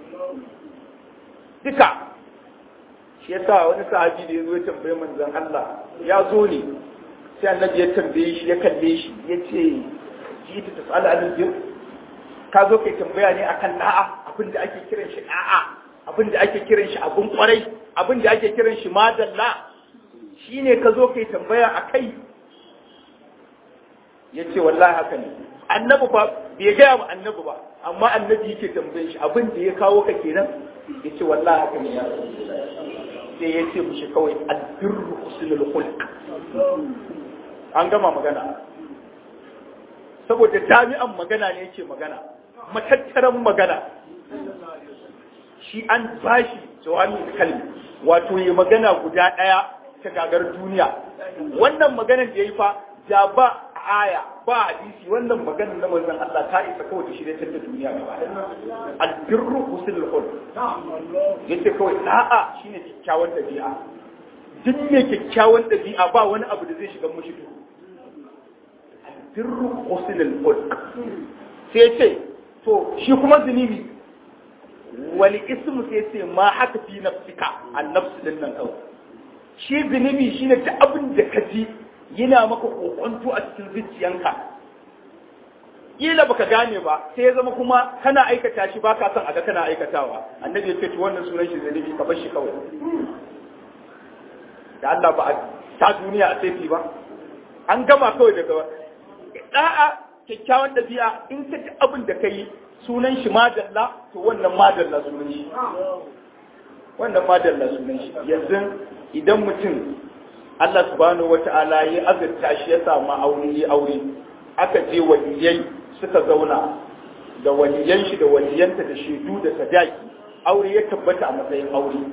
duka shi yasa wani sahabi da ya zo ya tambaye manzon Allah ya zo ne sai annabi ya tambaye shi ya kalle shi ya ce ji ta tasala alijin ka zo kai tambaya ne akan da'a abin da ake kiran shi da'a abin da ake kiran shi abun kwarai abin da ake kiran shi madalla shine ka zo kai tambaya akai ya ce wallahi haka ne annabi ba bai gaya wa annabi ba amma annabi yake tambaye shi abin da ya kawo ka kenan ya ce wallahi haka ne ya sai ya ce mushi kawai albirru husnul khulq an gama magana saboda jami'an magana ne yake magana matattaran magana shi an bashi jawami kalmi wato yi magana guda daya ta gagar duniya wannan maganar da yayi fa da ba aya ba hadisi wannan maganar na manzon Allah ta isa kawai ta shirye ta duniya gaba albirru husnul khulq yace kawai da'a shine kyakkyawan dabi'a duk ne kyakkyawan dabi'a ba wani abu da zai shiga mushi duhu albirru husnul khulq sai ce to shi kuma zunubi wal ismu sai ce ma haka fi nafsika an nafsu din nan kawai shi zunubi shine ta abin da ka ji yana maka kokonto a cikin zuciyanka kila baka gane ba sai ya zama kuma kana aikata shi baka son a ga kana aikatawa annabi ya ce to wannan sunan shi zunubi ka bar shi kawai da Allah ba a ta duniya a sai ba an gama kawai daga da'a kyakkyawan dabi'a in ka ji abin da kai sunan shi madalla to wannan madalla sunan shi wannan madalla sunan shi yanzu idan mutum Allah subhanahu wata'ala ya azurta shi ya samu aure ya aure aka je waliyai suka zauna da waliyan shi da waliyanta da shaidu da sadaki aure ya tabbata a matsayin aure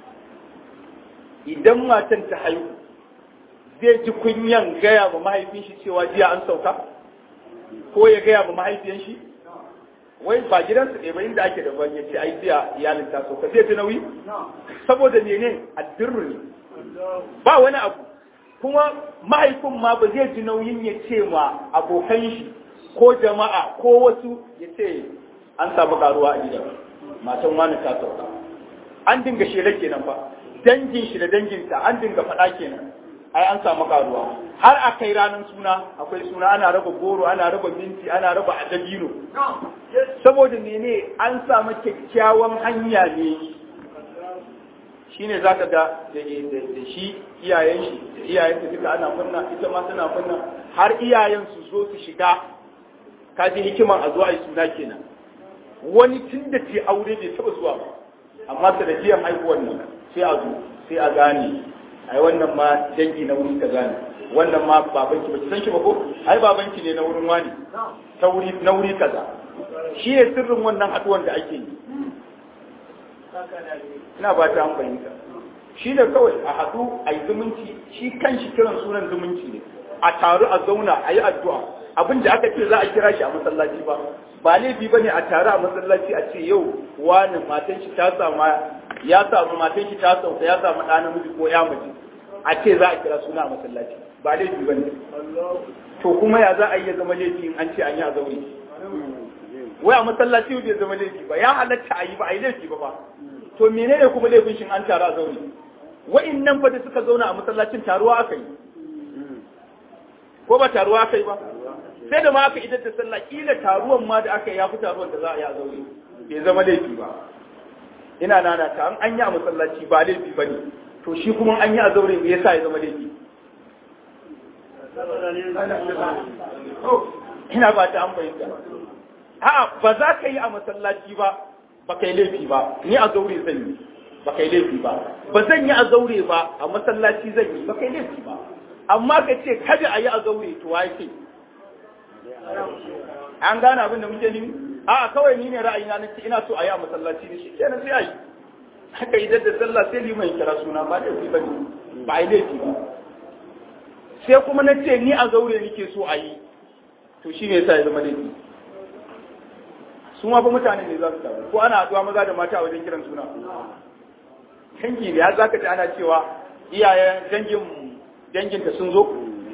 idan matan ta haihu zai ji kunyan gaya ma mahaifin shi cewa jiya an sauka ko ya gaya ma mahaifiyan shi wai ba gidansu ɗaya ba inda ake da ban yace ai jiya iyalin ta sauka zai ji nauyi saboda menene addirru ne ba wani abu. Kuma mahaifin ma ba zai ji nauyin ya ce ma abokan shi ko jama'a ko wasu ya ce an samu karuwa a gidan matan wani ta sauka. An dinga shela kenan fa, dangin shi da danginta an dinga faɗa kenan. Ai an samu karuwa. Har a kai ranar suna, akwai suna ana raba goro, ana raba minti, ana raba adabino. Saboda mene an samu kyakkyawan hanya ne. Shine zaka ga da shi iyayen shi da iyayen su duka ana kunna, ita ma tana kunna, har iyayen su zo su shiga. Kaji hikiman a zuwa yi suna kenan. Wani tun da ce aure bai taɓa zuwa ba, amma sanadiyar haihuwar nan sai a zo sai a gane ai wannan ma dangi na wuri ka gane, wannan ma babanki ba ki san shi ba ko ai babanki ne na wurin wani ta wuri na wuri kaza. Shi ne sirrin wannan haduwan da ake yi. Ina ba ta an fahimta. Shi ne kawai a haɗu a yi zumunci, shi kan shi kiran sunan zumunci ne, a taru a zauna a yi addu'a. Abin da aka ce za a kira shi a masallaci ba, ba laifi ba ne a taru a masallaci a ce yau wani matan shi ta samu ya samu matan shi ta sauka ya samu ɗa namiji ko ya mace, a ce za a kira suna a masallaci ba laifi ba ne. To kuma ya za a yi ya zama laifi in an ce an yi a zaure? Wai a masallaci bai zama laifi ba, ya halatta a yi ba a yi laifi ba ba. To menene kuma laifin shin an taru a zaure? Wa'innan fa da suka zauna a masallacin taruwa aka yi ko ba taruwa aka yi ba? Sai da ma aka idar da sallah, kila taruwan ma da aka yi ya fi taruwan da za a yi a zaure, bai zama laifi ba. Ina nana ta an an yi a masallaci ba laifi ba ne, to shi kuma an yi a zaure me yasa ya zama laifi? Ina ba ta an fahimta. A'a ba za ka yi a masallaci ba, ba kai laifi ba, ni a zaure zan yi, ba kai laifi ba. Ba zan yi a zaure ba, a masallaci zan yi, ba kai laifi ba. Amma ka ce kada a yi a zaure to wa yake? An gane abin da muke nimi? A'a kawai ni ne ra'ayina na ce ina so a yi a masallaci ne, shi kenan sai a yi. Haka idan da sallah sai liman kira suna ba laifi ba ne, ba a yi laifi ba. Sai kuma na ce ni a zaure nake so a yi, to shi ne yasa ya zama laifi. Su ma fa mutane ne za su taru, ko ana haɗuwa maza da mata a wajen kiran suna. Dangi ne, ya za ka ji ana cewa iyayen dangin danginta sun zo?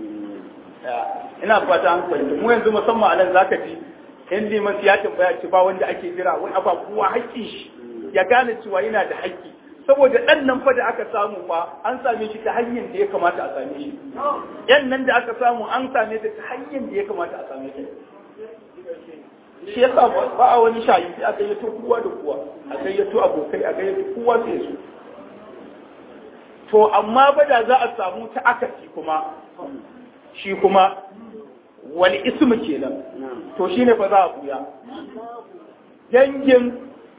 Ina fata an fahimta. Mu yanzu musamman a nan za ka ji in liman ya tambaya ce ba wanda ake jira, wai aba kowa haƙƙin shi ya gane cewa yana da haƙƙi. Saboda ɗan nan fa da aka samu fa an same shi ta hanyar da ya kamata a same shi. Yan nan da aka samu an same ta ta hanyar da ya kamata a same ta. Shi ya sa ba a wani shayi sai a gayyato kowa da kowa, a gayyato abokai, a gayyato kowa sai su. To amma ba da za a samu ta akasi kuma, shi kuma wani ismu kenan, to shi ne fa za a buya. Dangin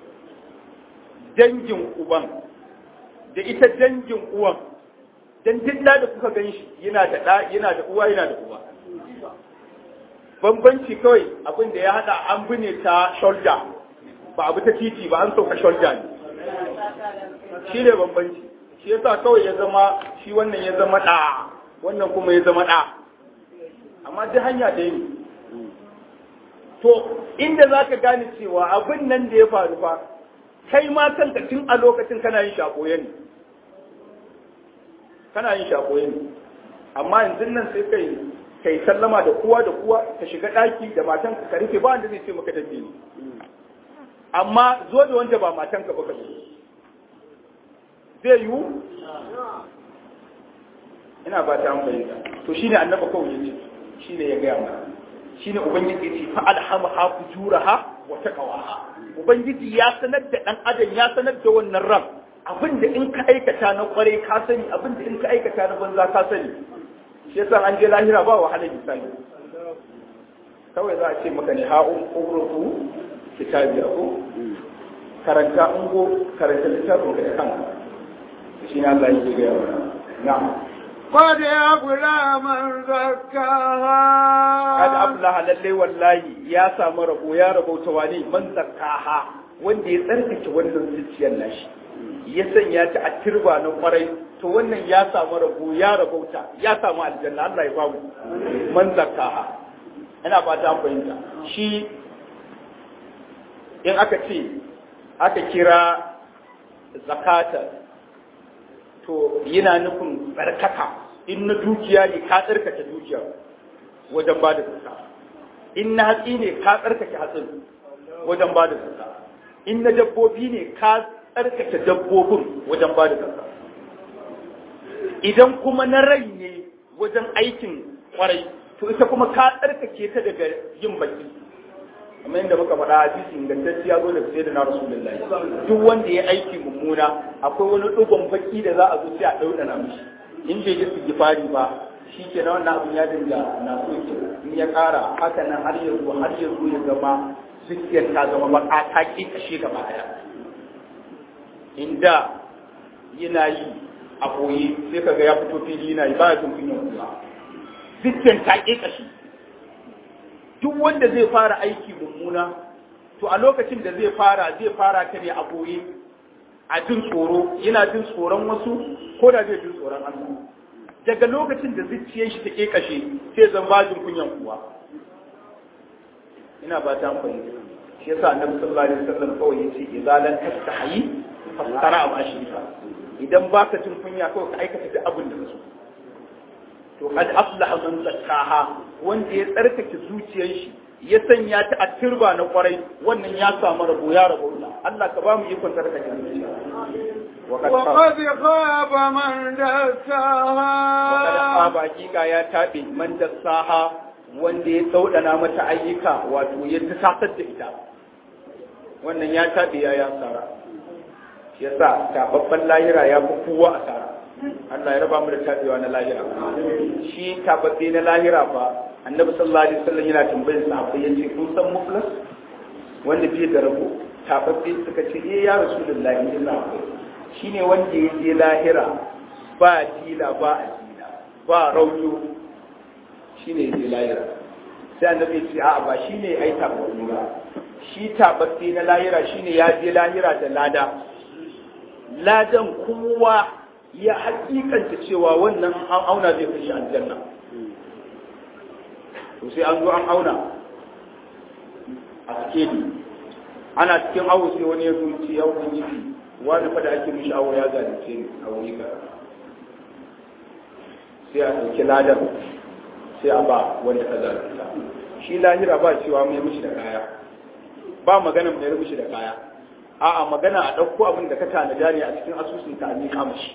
dangin uban da ita dangin uwan, dan duk da kuka gan shi yana da ɗa, yana da uwa, yana da uba. Bambanci kawai abin da ya haɗa an bine ta shoulder, ba abu ta titi ba, an sauka shoulder ne. Shi ne bambanci. Shi yasa kawai ya zama shi wannan ya zama ɗa, wannan kuma ya zama ɗa. Amma duk hanya da yi. To inda za ka gane cewa abin nan da ya faru fa, kai ma kanka tun a lokacin kana yin shakoye ne. Kana yin shakoye ne. Amma yanzu nan sai kai kai sallama da kowa da kowa, ka shiga ɗaki da matanka ka rufe ba wanda zai ce maka dabbe ne. Amma zo da wanda ba matanka ba ka zo. Zai yiwu? Ina ba ta fahimta. To shine annabi kawai yace, shine ya gaya mana. Shine ubangiji yace fa alhamaha fujuraha wa taqwaha. Ubangiji ya sanar da dan adam, ya sanar da wannan ran abinda in ka aikata na kware ka sani, abinda in ka aikata na banza ka sani. Shi yasa an je lahira ba wahala misali. Kawai za a ce maka ne ha'un qurru kitabi ko karanta ungo karanta littafin ka da kanka. Shi ne Allah yake gaya mana. Na'am. قد أفلح من زكاها قد أفلح lalle wallahi ya samu rabo, ya rabo tawani man zakkaha, wanda ya tsarkake wannan zuciyar nashi ya sanya ta a turba na kwarai, to wannan ya samu rabo, ya rabauta, ya samu aljanna. Allah ya bamu man zakkaha. Ina fata an fahimta. Shi in aka ce aka kira zakata to yana nufin tsarkaka. In na dukiya ne ka tsarkake dukiya wajen ba da zakka, in na hatsi ne ka tsarkake hatsin wajen ba da zakka, in na dabbobi ne ka tsarkake dabbobin wajen ba da zakka, idan kuma na rai ne wajen aikin kwarai to ita kuma ka tsarkake ta daga yin baki. Amma yadda muka faɗa hadisi ingantacce ya zo daga sai da na rasulullahi, duk wanda ya aiki mummuna akwai wani ɗugon baki da za a zo sai a ɗaudana mishi, in bai ji su fari ba shi ke na wannan abin ya dinga na so ke in ya ƙara haka nan har yanzu har yanzu ya zama zuciyar ta zama baka ta ƙi kashe gaba ɗaya. Inda yana yi a koyi sai kaga ya fito fili yana yi ba ya tun kunyan kuma zuciyar ta ƙi kashe. Duk wanda zai fara aiki mummuna to a lokacin da zai fara zai fara ta ne a boye a jin tsoro, yana jin tsoron wasu ko da zai jin tsoron Allah. Daga lokacin da zuciyar shi ta kashe sai zan bajin kunyan kuwa. Ina ba ta fahimta. Shi yasa Annabi sallallahu alaihi wasallam kawai yace idza lan tastahi fasara ma shirka. Idan baka jin kunya kawai ka aikata duk abin da kaso. To kad aflaha man zakkaha, wanda ya tsarkake zuciyar shi ya sanya ta a turba na kwarai, wannan ya samu rabo ya rabo Allah ka ba mu ikon tsarkake zuciya. wa qad khaba man dassaha, wa qad khaba hakika ya tabe man dassaha, wanda ya daudana mata ayyuka wato ya tasasar da ita, wannan ya tabe ya ya tsara. Shi yasa tababban lahira ya fi kowa asara. Allah ya raba mu da tabewa na lahira. Shi tababbe na lahira fa Annabi sallallahu alaihi wasallam yana tambayar sahabbai yace kun san muflis wanda bai da rabo? Tababbe suka ce eh ya rasulullahi illa shine wanda ya je lahira ba dila ba adina ba rauyo, shine ya je lahira. Sai Annabi ya ce a'a ba shine ai tababbe ba, shi tababbe na lahira shine ya je lahira da lada, ladan kowa ya hakikanta cewa wannan an auna zai kai shi aljanna. To sai an zo an auna a sikeli, ana cikin awo sai wani ya zuci ya wani yi wani fa da ake mishi awo ya zalunce ni a wuri ka, sai a ɗauki ladan sai a ba wanda ka zalunta. Shi lahira ba cewa mai mishi da kaya, ba magana mai mishi da kaya, a'a magana a ɗauko abin da ka tanada ne a cikin asusun ta ne kama shi.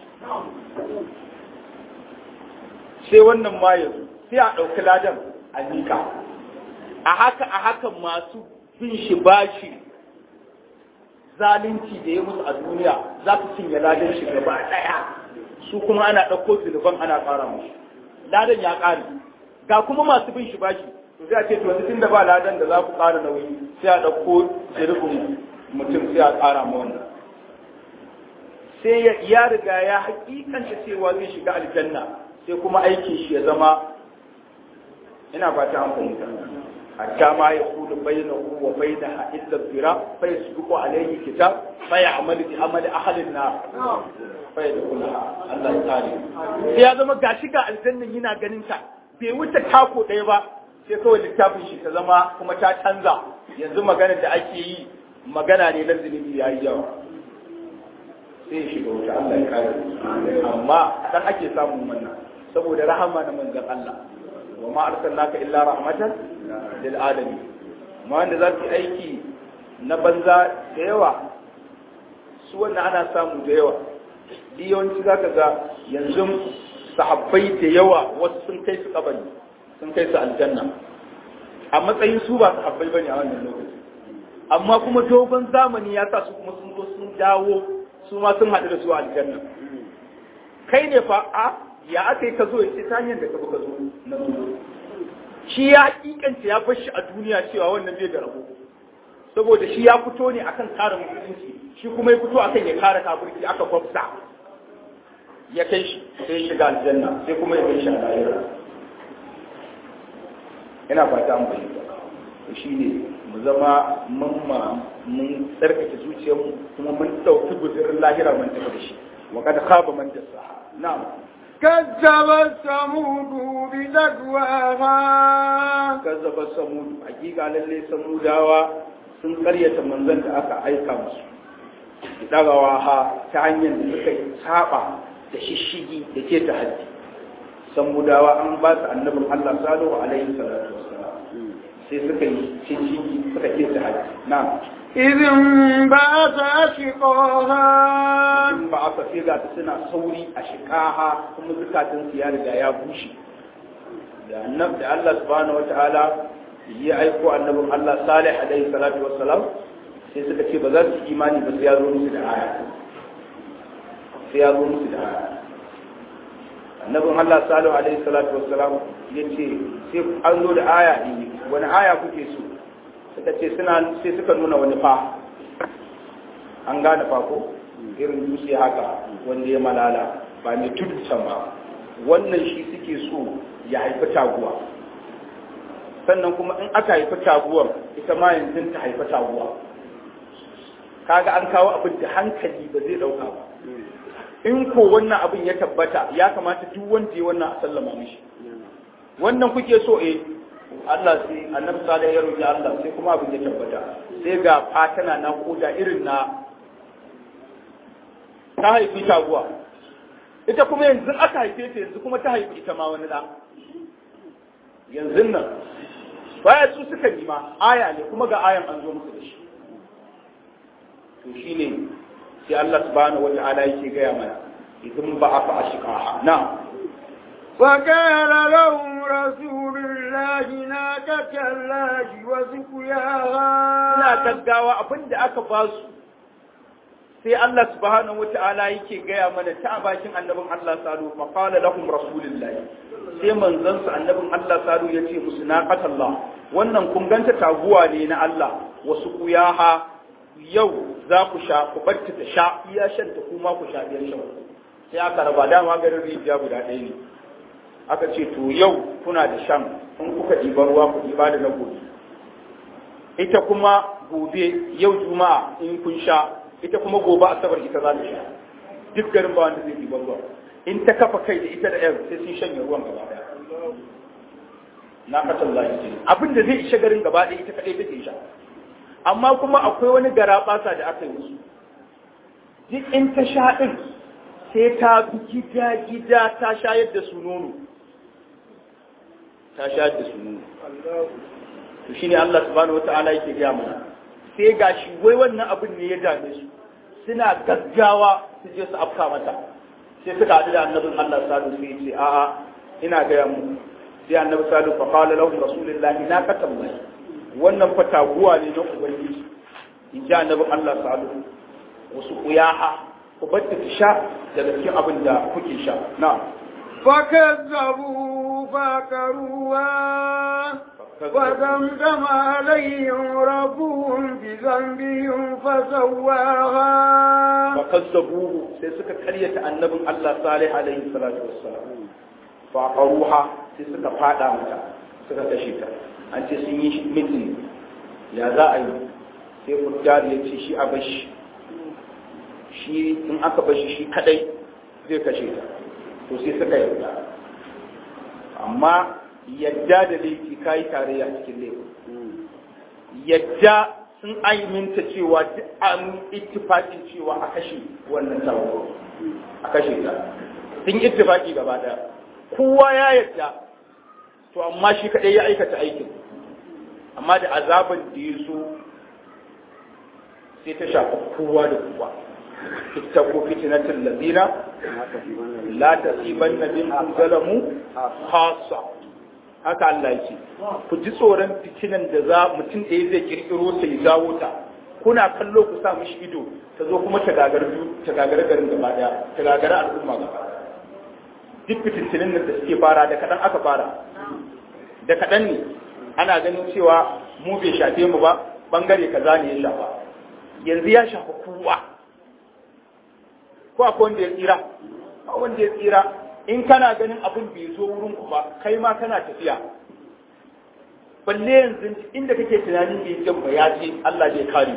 Sai wannan ma yanzu sai a ɗauki ladan a nika, a haka a haka masu bin shi bashi zalunci da ya musu a duniya za su cinye ladan shi gaba ɗaya, su kuma ana ɗauko zunuban ana ƙara musu, ladan ya ƙare. Ga kuma masu bin shi bashi to sai a ce to tun da ba ladan da za ku ƙara nauyi sai a ɗauko zunubin mutum sai a ƙara ma wannan. Sai ya riga ya hakikanta cewa zai shiga aljanna, sai kuma aikin shi ya zama, ina fata an fahimta, hatta ma ya kudu bainahu wa bainaha illa zira fa yasbiqu alayhi kitab fa ya'malu bi amali ahli an-nar fa yadkhulaha. Allah ya tsare. Sai ya zama gashi ga aljannan yana ganin ta, bai wuce tako ɗaya ba sai kawai littafin shi ta zama kuma ta canza, yanzu magana da ake yi magana ne na zunubi ya yi yawa, sai ya shiga wuta. Allah ya kare. Amma dan ake samun wannan saboda rahama na manzon Allah, wa ma arsalnaka illa rahmatan lil alamin. amma wanda za su yi aiki na banza da yawa su wannan ana samu da yawa. Yawanci za ka ga yanzu sahabbai da yawa wasu sun kai su kabari, sun kai su aljanna a matsayin su ba sahabbai bane a wannan lokaci, amma kuma dogon zamani ya sa su kuma sun zo sun dawo su ma sun haɗu da su a aljanna. Kai ne fa a ya aka yi ka zo ya ce ta hanyar da ka ka zo na zo. Shi ya hakikanta ya bar shi a duniya cewa wannan zai da rabo, saboda shi ya fito ne akan kare musulunci, shi kuma ya fito akan ya kare kafirci, aka kwafsa ya kai shi sai ya shiga aljanna, sai kuma ya kai shi a lahira. Ina fata mu bayyana shi ne mu zama mamma mun tsarkake zuciyarmu kuma mun dauki guzurin lahira mun tafi da shi. wa kad khaba man dassaha. Na'am. كذب ثمود بذكواها كذب ثمود حقيقة للي ثموداوا sun karyata manzon da aka aika musu dagawa ha ta hanyar da suka yi saba da shishigi da ke ta haddi samudawa an ba su annabin Allah salihu alaihi salatu wassalam sai suka yi shishigi suka ke ta haddi na idin ba ta shiqaha ba aka sai ga ta suna sauri a shiqaha kuma zukatun su ya riga ya bushe da annab da Allah subhanahu wataala ya aiko annabin Allah salih alaihi salatu wassalam sai suka ce ba za su imani ba sai ya zo musu da aya sai ya zo musu da aya annabin Allah salih alaihi salatu wassalam ya ce sai an zo da aya ne wani aya kuke so suka ce suna sai suka nuna wani fa an gane fa ko irin dutse haka wanda ya malala ba mai tudu can ba wannan shi suke so ya haifi taguwa sannan kuma in aka haifi taguwar ita ma yanzu ta haifi taguwa kaga an kawo abin da hankali ba zai dauka ba in ko wannan abin ya tabbata ya kamata duk wanda ya wannan a sallama mishi wannan kuke so eh Allah sai annabi sallallahu ya roki Allah sai kuma abin ya tabbata sai ga fatana na koda irin na ta haifi taguwa ita kuma yanzu aka haife ta yanzu kuma ta haifi ita ma wani da yanzu nan baya su suka nima aya ne kuma ga ayan an zo musu da shi to shine sai Allah subhanahu wa ta'ala yake gaya mana idan ba a fa ashqaha na wa qala lahum rasulullahi naqata allahi wa suqiyaha ina gaggawa abinda aka ba su sai Allah subhanahu wa ta'ala yake gaya mana ta bakin annabin Allah sallallahu fa qala lahum rasulullahi sai manzon su annabin Allah sallallahu yace musu naqata Allah wannan kun ganta taguwa ne na Allah wasu kuyaha yau za ku sha ku barta ta sha iya shan ta kuma ku sha biyar shan sai aka raba dama garin rijiya guda ɗaya ne aka ce to yau kuna da shan in kuka ɗiba ruwa ku ɗiba da na gobe ita kuma gobe yau juma'a in kun sha ita kuma gobe asabar ita za ta sha duk garin ba wanda zai ɗiba ruwa in ta kafa kai da ita da yar sai sun shanye ruwan gaba ɗaya na katon lafi abin da zai isha garin gaba ɗaya ita kaɗai take sha amma kuma akwai wani garaɓasa da aka yi musu duk in ta sha ɗin sai ta bi gida gida ta shayar da su nono ta shayar da su nono to shine Allah subhanahu wata'ala yake gaya mana sai gashi wai wannan abin ne ya dame su suna gaggawa su je su afka mata sai suka haɗu da annabin Allah sallallahu alaihi wasallam sai ya ce a'a ina gaya mu sai annabi sallallahu alaihi wasallam fa qala lahum rasulullahi naqatan lahi wannan fa taguwa ne na ubangiji in ji annabin Allah sallallahu wasu kuyaha ku batta ta sha daga cikin abin da kuke sha na fakazzabu fakaruwa wa zamzama alayhim rabbuhum bi dhanbihim fasawaha fakazzabu sai suka karyata annabin Allah salih alaihi salatu wassalam fakaruha sai suka fada mata suka kashe ta an ce sun yi mitin ya za a yi sai kujjar ya ce shi a bashi shi in aka bashi shi kadai zai kashe ta to sai suka yarda amma yadda da laifi kayi tarayya cikin laifin yadda sun aiminta cewa an ittifaqin cewa a kashe wannan tawo a kashe ta sun ittifaqi gaba daya kowa ya yadda to amma shi kadai ya aikata aikin amma da azaban da ya so sai ta shafa kowa da kowa ita ko fitinatul ladina la tasiban nabin zalamu khassa haka Allah yake ku ji tsoron fitinan da za mutum da zai kirkiro ta ya dawo ta kuna kallo ku sa mishi ido ta zo kuma ta gagar ta gagar garin gaba daya ta gagar al'umma gaba daya duk fitinin da suke fara da kadan aka fara da kadan ne ana ganin cewa mu bai shafe mu ba bangare kaza ne ya shafa yanzu ya shafa kowa ko akwai wanda ya tsira ko wanda ya tsira in kana ganin abin bai zo wurin ku ba kai ma kana tafiya balle yanzu inda kake tunanin bai jan ba ya ce Allah zai kare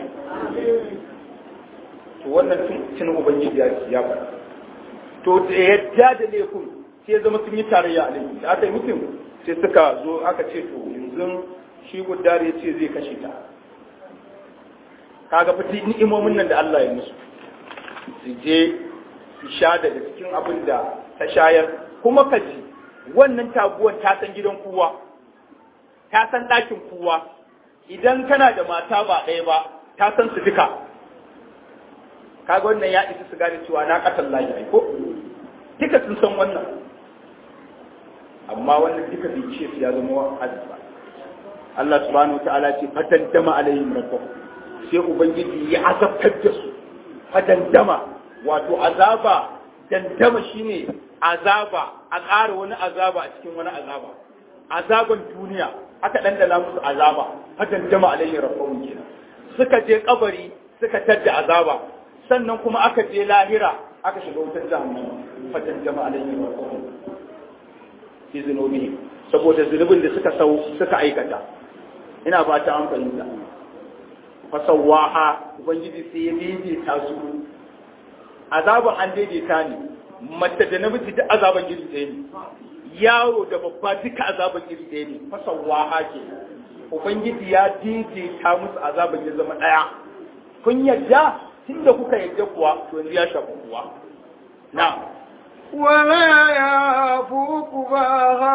to wannan tun ubangiji ya ya ba to da yadda da laifin sai zama sun yi tarayya a laifin da aka yi mutum sai suka zo aka ce to yanzu shi guddar ya ce zai kashe ta kaga fiti ni'imomin nan da Allah ya musu su je su sha daga cikin abin da ta shayar. Kuma ka ji wannan taguwan ta san gidan kowa, ta san ɗakin kowa. Idan kana da mata ba ɗaya ba, ta san su duka. Kaga wannan ya isa su gane cewa na ƙasar lahi ko? Duka sun san wannan. Amma wannan duka bai ce su ya zama wa'azi ba. Allah subhanahu wa ta'ala ce fatandama alaihim rabbuhum, sai ubangiji ya azabtar da su. Fatandama wato azaba, dandama shine azaba, a ƙara wani azaba a cikin wani azaba. Azaban duniya aka dandala musu azaba, fatandama alaihim rabbuhum kenan. Suka je kabari suka tadda azaba, sannan kuma aka je lahira aka shiga wutar jahannama, fatandama alaihim rabbuhum fi zunubihim, saboda zunubin da suka sau suka aikata. Ina ba ta an fahimta. Fasawaha, ubangiji sai ya daidaita su. Azaban an daidaita ne, mace da namiji duk azaban iri ɗaya ne, yaro da babba duka azaban iri ɗaya ne. Fasawaha ke, ubangiji ya daidaita musu azaban ya zama ɗaya. Kun yadda tunda kuka yadda kuwa to yanzu ya shafi kuwa. Na. ولا يعفوك بها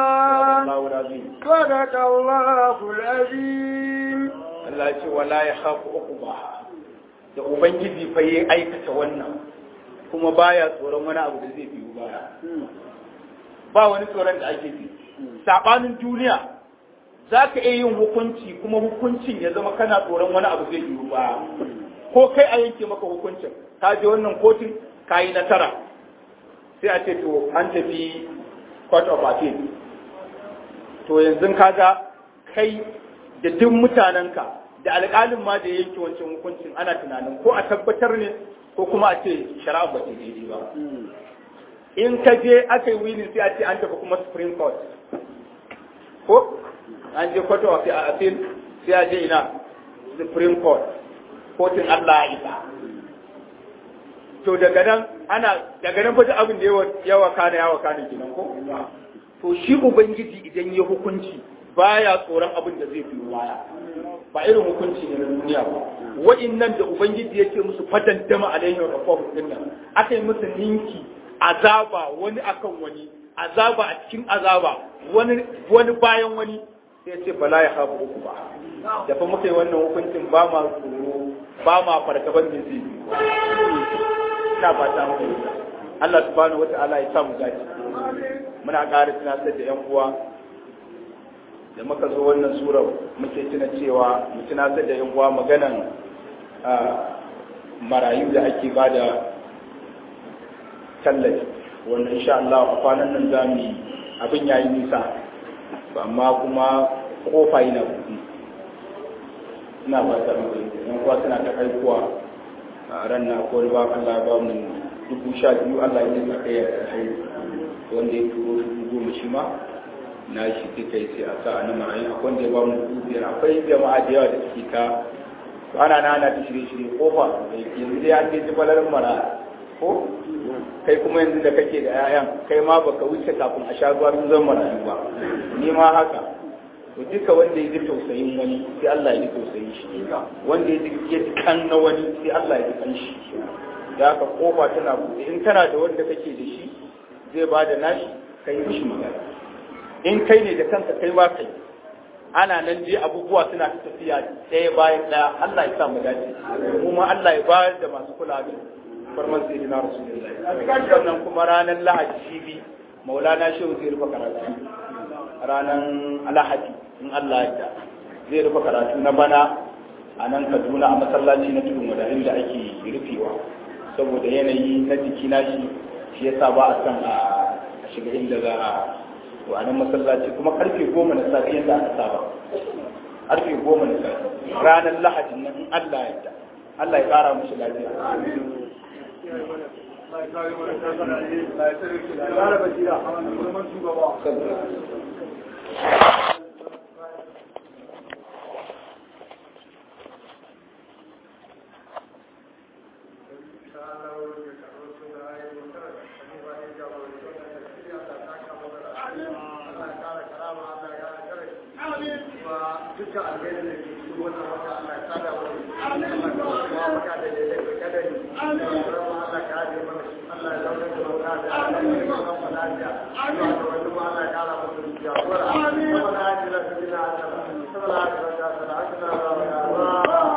صدق الله العظيم. Allah ya ce wala ya khafu uqbaha, da ubangiji fa yayi aikata wannan kuma baya tsoron wani abu da zai biyo baya. Ba wani tsoron da ake ji. Sabanin duniya zaka iya yin hukunci kuma hukuncin ya zama kana tsoron wani abu zai biyo baya. Ko kai a yanke maka hukuncin, ka je wannan kotun ka yi nasara, sai a ce to an tafi court of appeal. To yanzu kaga kai da duk mutanenka da alƙalin ma da yanke wancan hukuncin ana tunanin ko a tabbatar ne ko kuma a ce shari'a ba ta daidai ba. In ka je aka yi wilin sai a ce an tafi kuma Supreme Court. Ko an je court of appeal sai a je ina Supreme Court, kotun Allah ya isa. To daga nan ana daga nan fa duk abin da yawa kana yawa kana kenan ko? To shi ubangiji idan ya hukunci baya tsoron abin da zai biyo baya, ba irin hukunci ne na duniya ba. Wa'innan da ubangiji ya ce musu fadandama alaihim rabbuhum dinnan, aka yi musu ninki azaba wani akan wani, azaba a cikin azaba, wani wani bayan wani, sai ya ce bala ya hafu uku ba. Da fa muka yi wannan hukuncin ba ma tsoro, ba ma fargaban da zai biyo. Ina ba ta mu Allah subhanahu wata'ala ya sa mu gaci. Muna ƙara tunatar da 'yan uwa da muka zo wannan sura muke tuna cewa mu tunatar da 'yan uwa maganan marayu da ake ba da tallafi, wanda insha Allah a kwanan nan za mu yi abin yayi nisa, amma kuma kofa yana buɗe. Ina ba ta mu 'yan uwa suna ta aikuwa a ran na ko ba Allah ba mu dubu sha biyu Allah ya saka ya kai wanda ya turo dubu goma shi ma na shi duka ya ce a sa a nan marayu. Akwai wanda ya ba mu dubu biyar. Akwai jama'a da yawa da suke ta ana na ana ta shirye-shirye kofa yanzu dai an je balarin mara ko kai kuma yanzu da kake da 'ya'yan kai ma baka wuce kafin a sha ruwa sun zama marayu ba, ni ma haka. To duka wanda ya ji tausayin wani sai Allah ya ji tausayin shi, wanda ya ji kan na wani sai Allah ya ji kan shi. Da haka kofa tana buɗe, in kana da wanda kake da shi zai ba da nashi kai mishi magana, in kai ne da kanka kai ba kai. Ana nan je abubuwa suna ta tafiya ɗaya bayan ɗaya. Allah ya sa mu dace, kuma Allah ya bayar da masu kula da farman sayyidina rasulullahi. Sannan kuma ranar Lahadi shi bi Maulana Shehu zai rufe karatu ranar Lahadi in Allah ya yarda, zai rufe karatu na bana a nan Kaduna a masallaci na tudun wadarin da ake rufewa saboda yanayi na jiki na shi shi yasa ba a san a shiga inda za a to a nan masallaci kuma karfe goma na safe yadda aka saba, karfe goma na safe ranar Lahadin nan in Allah ya yarda. Allah ya kara mushi lafiya. dukkan alherin da ke cikin wannan wata Allah ya sada wani Allah ya kawo maka da daidai da kadari ka yaje mana shi Allah ya zauna da mu lafiya Allah ya ba mu lafiya Allah ya wani ma Allah ya kara mu dukiya amin wa la ilaha illa anta sallallahu alaihi wa sallam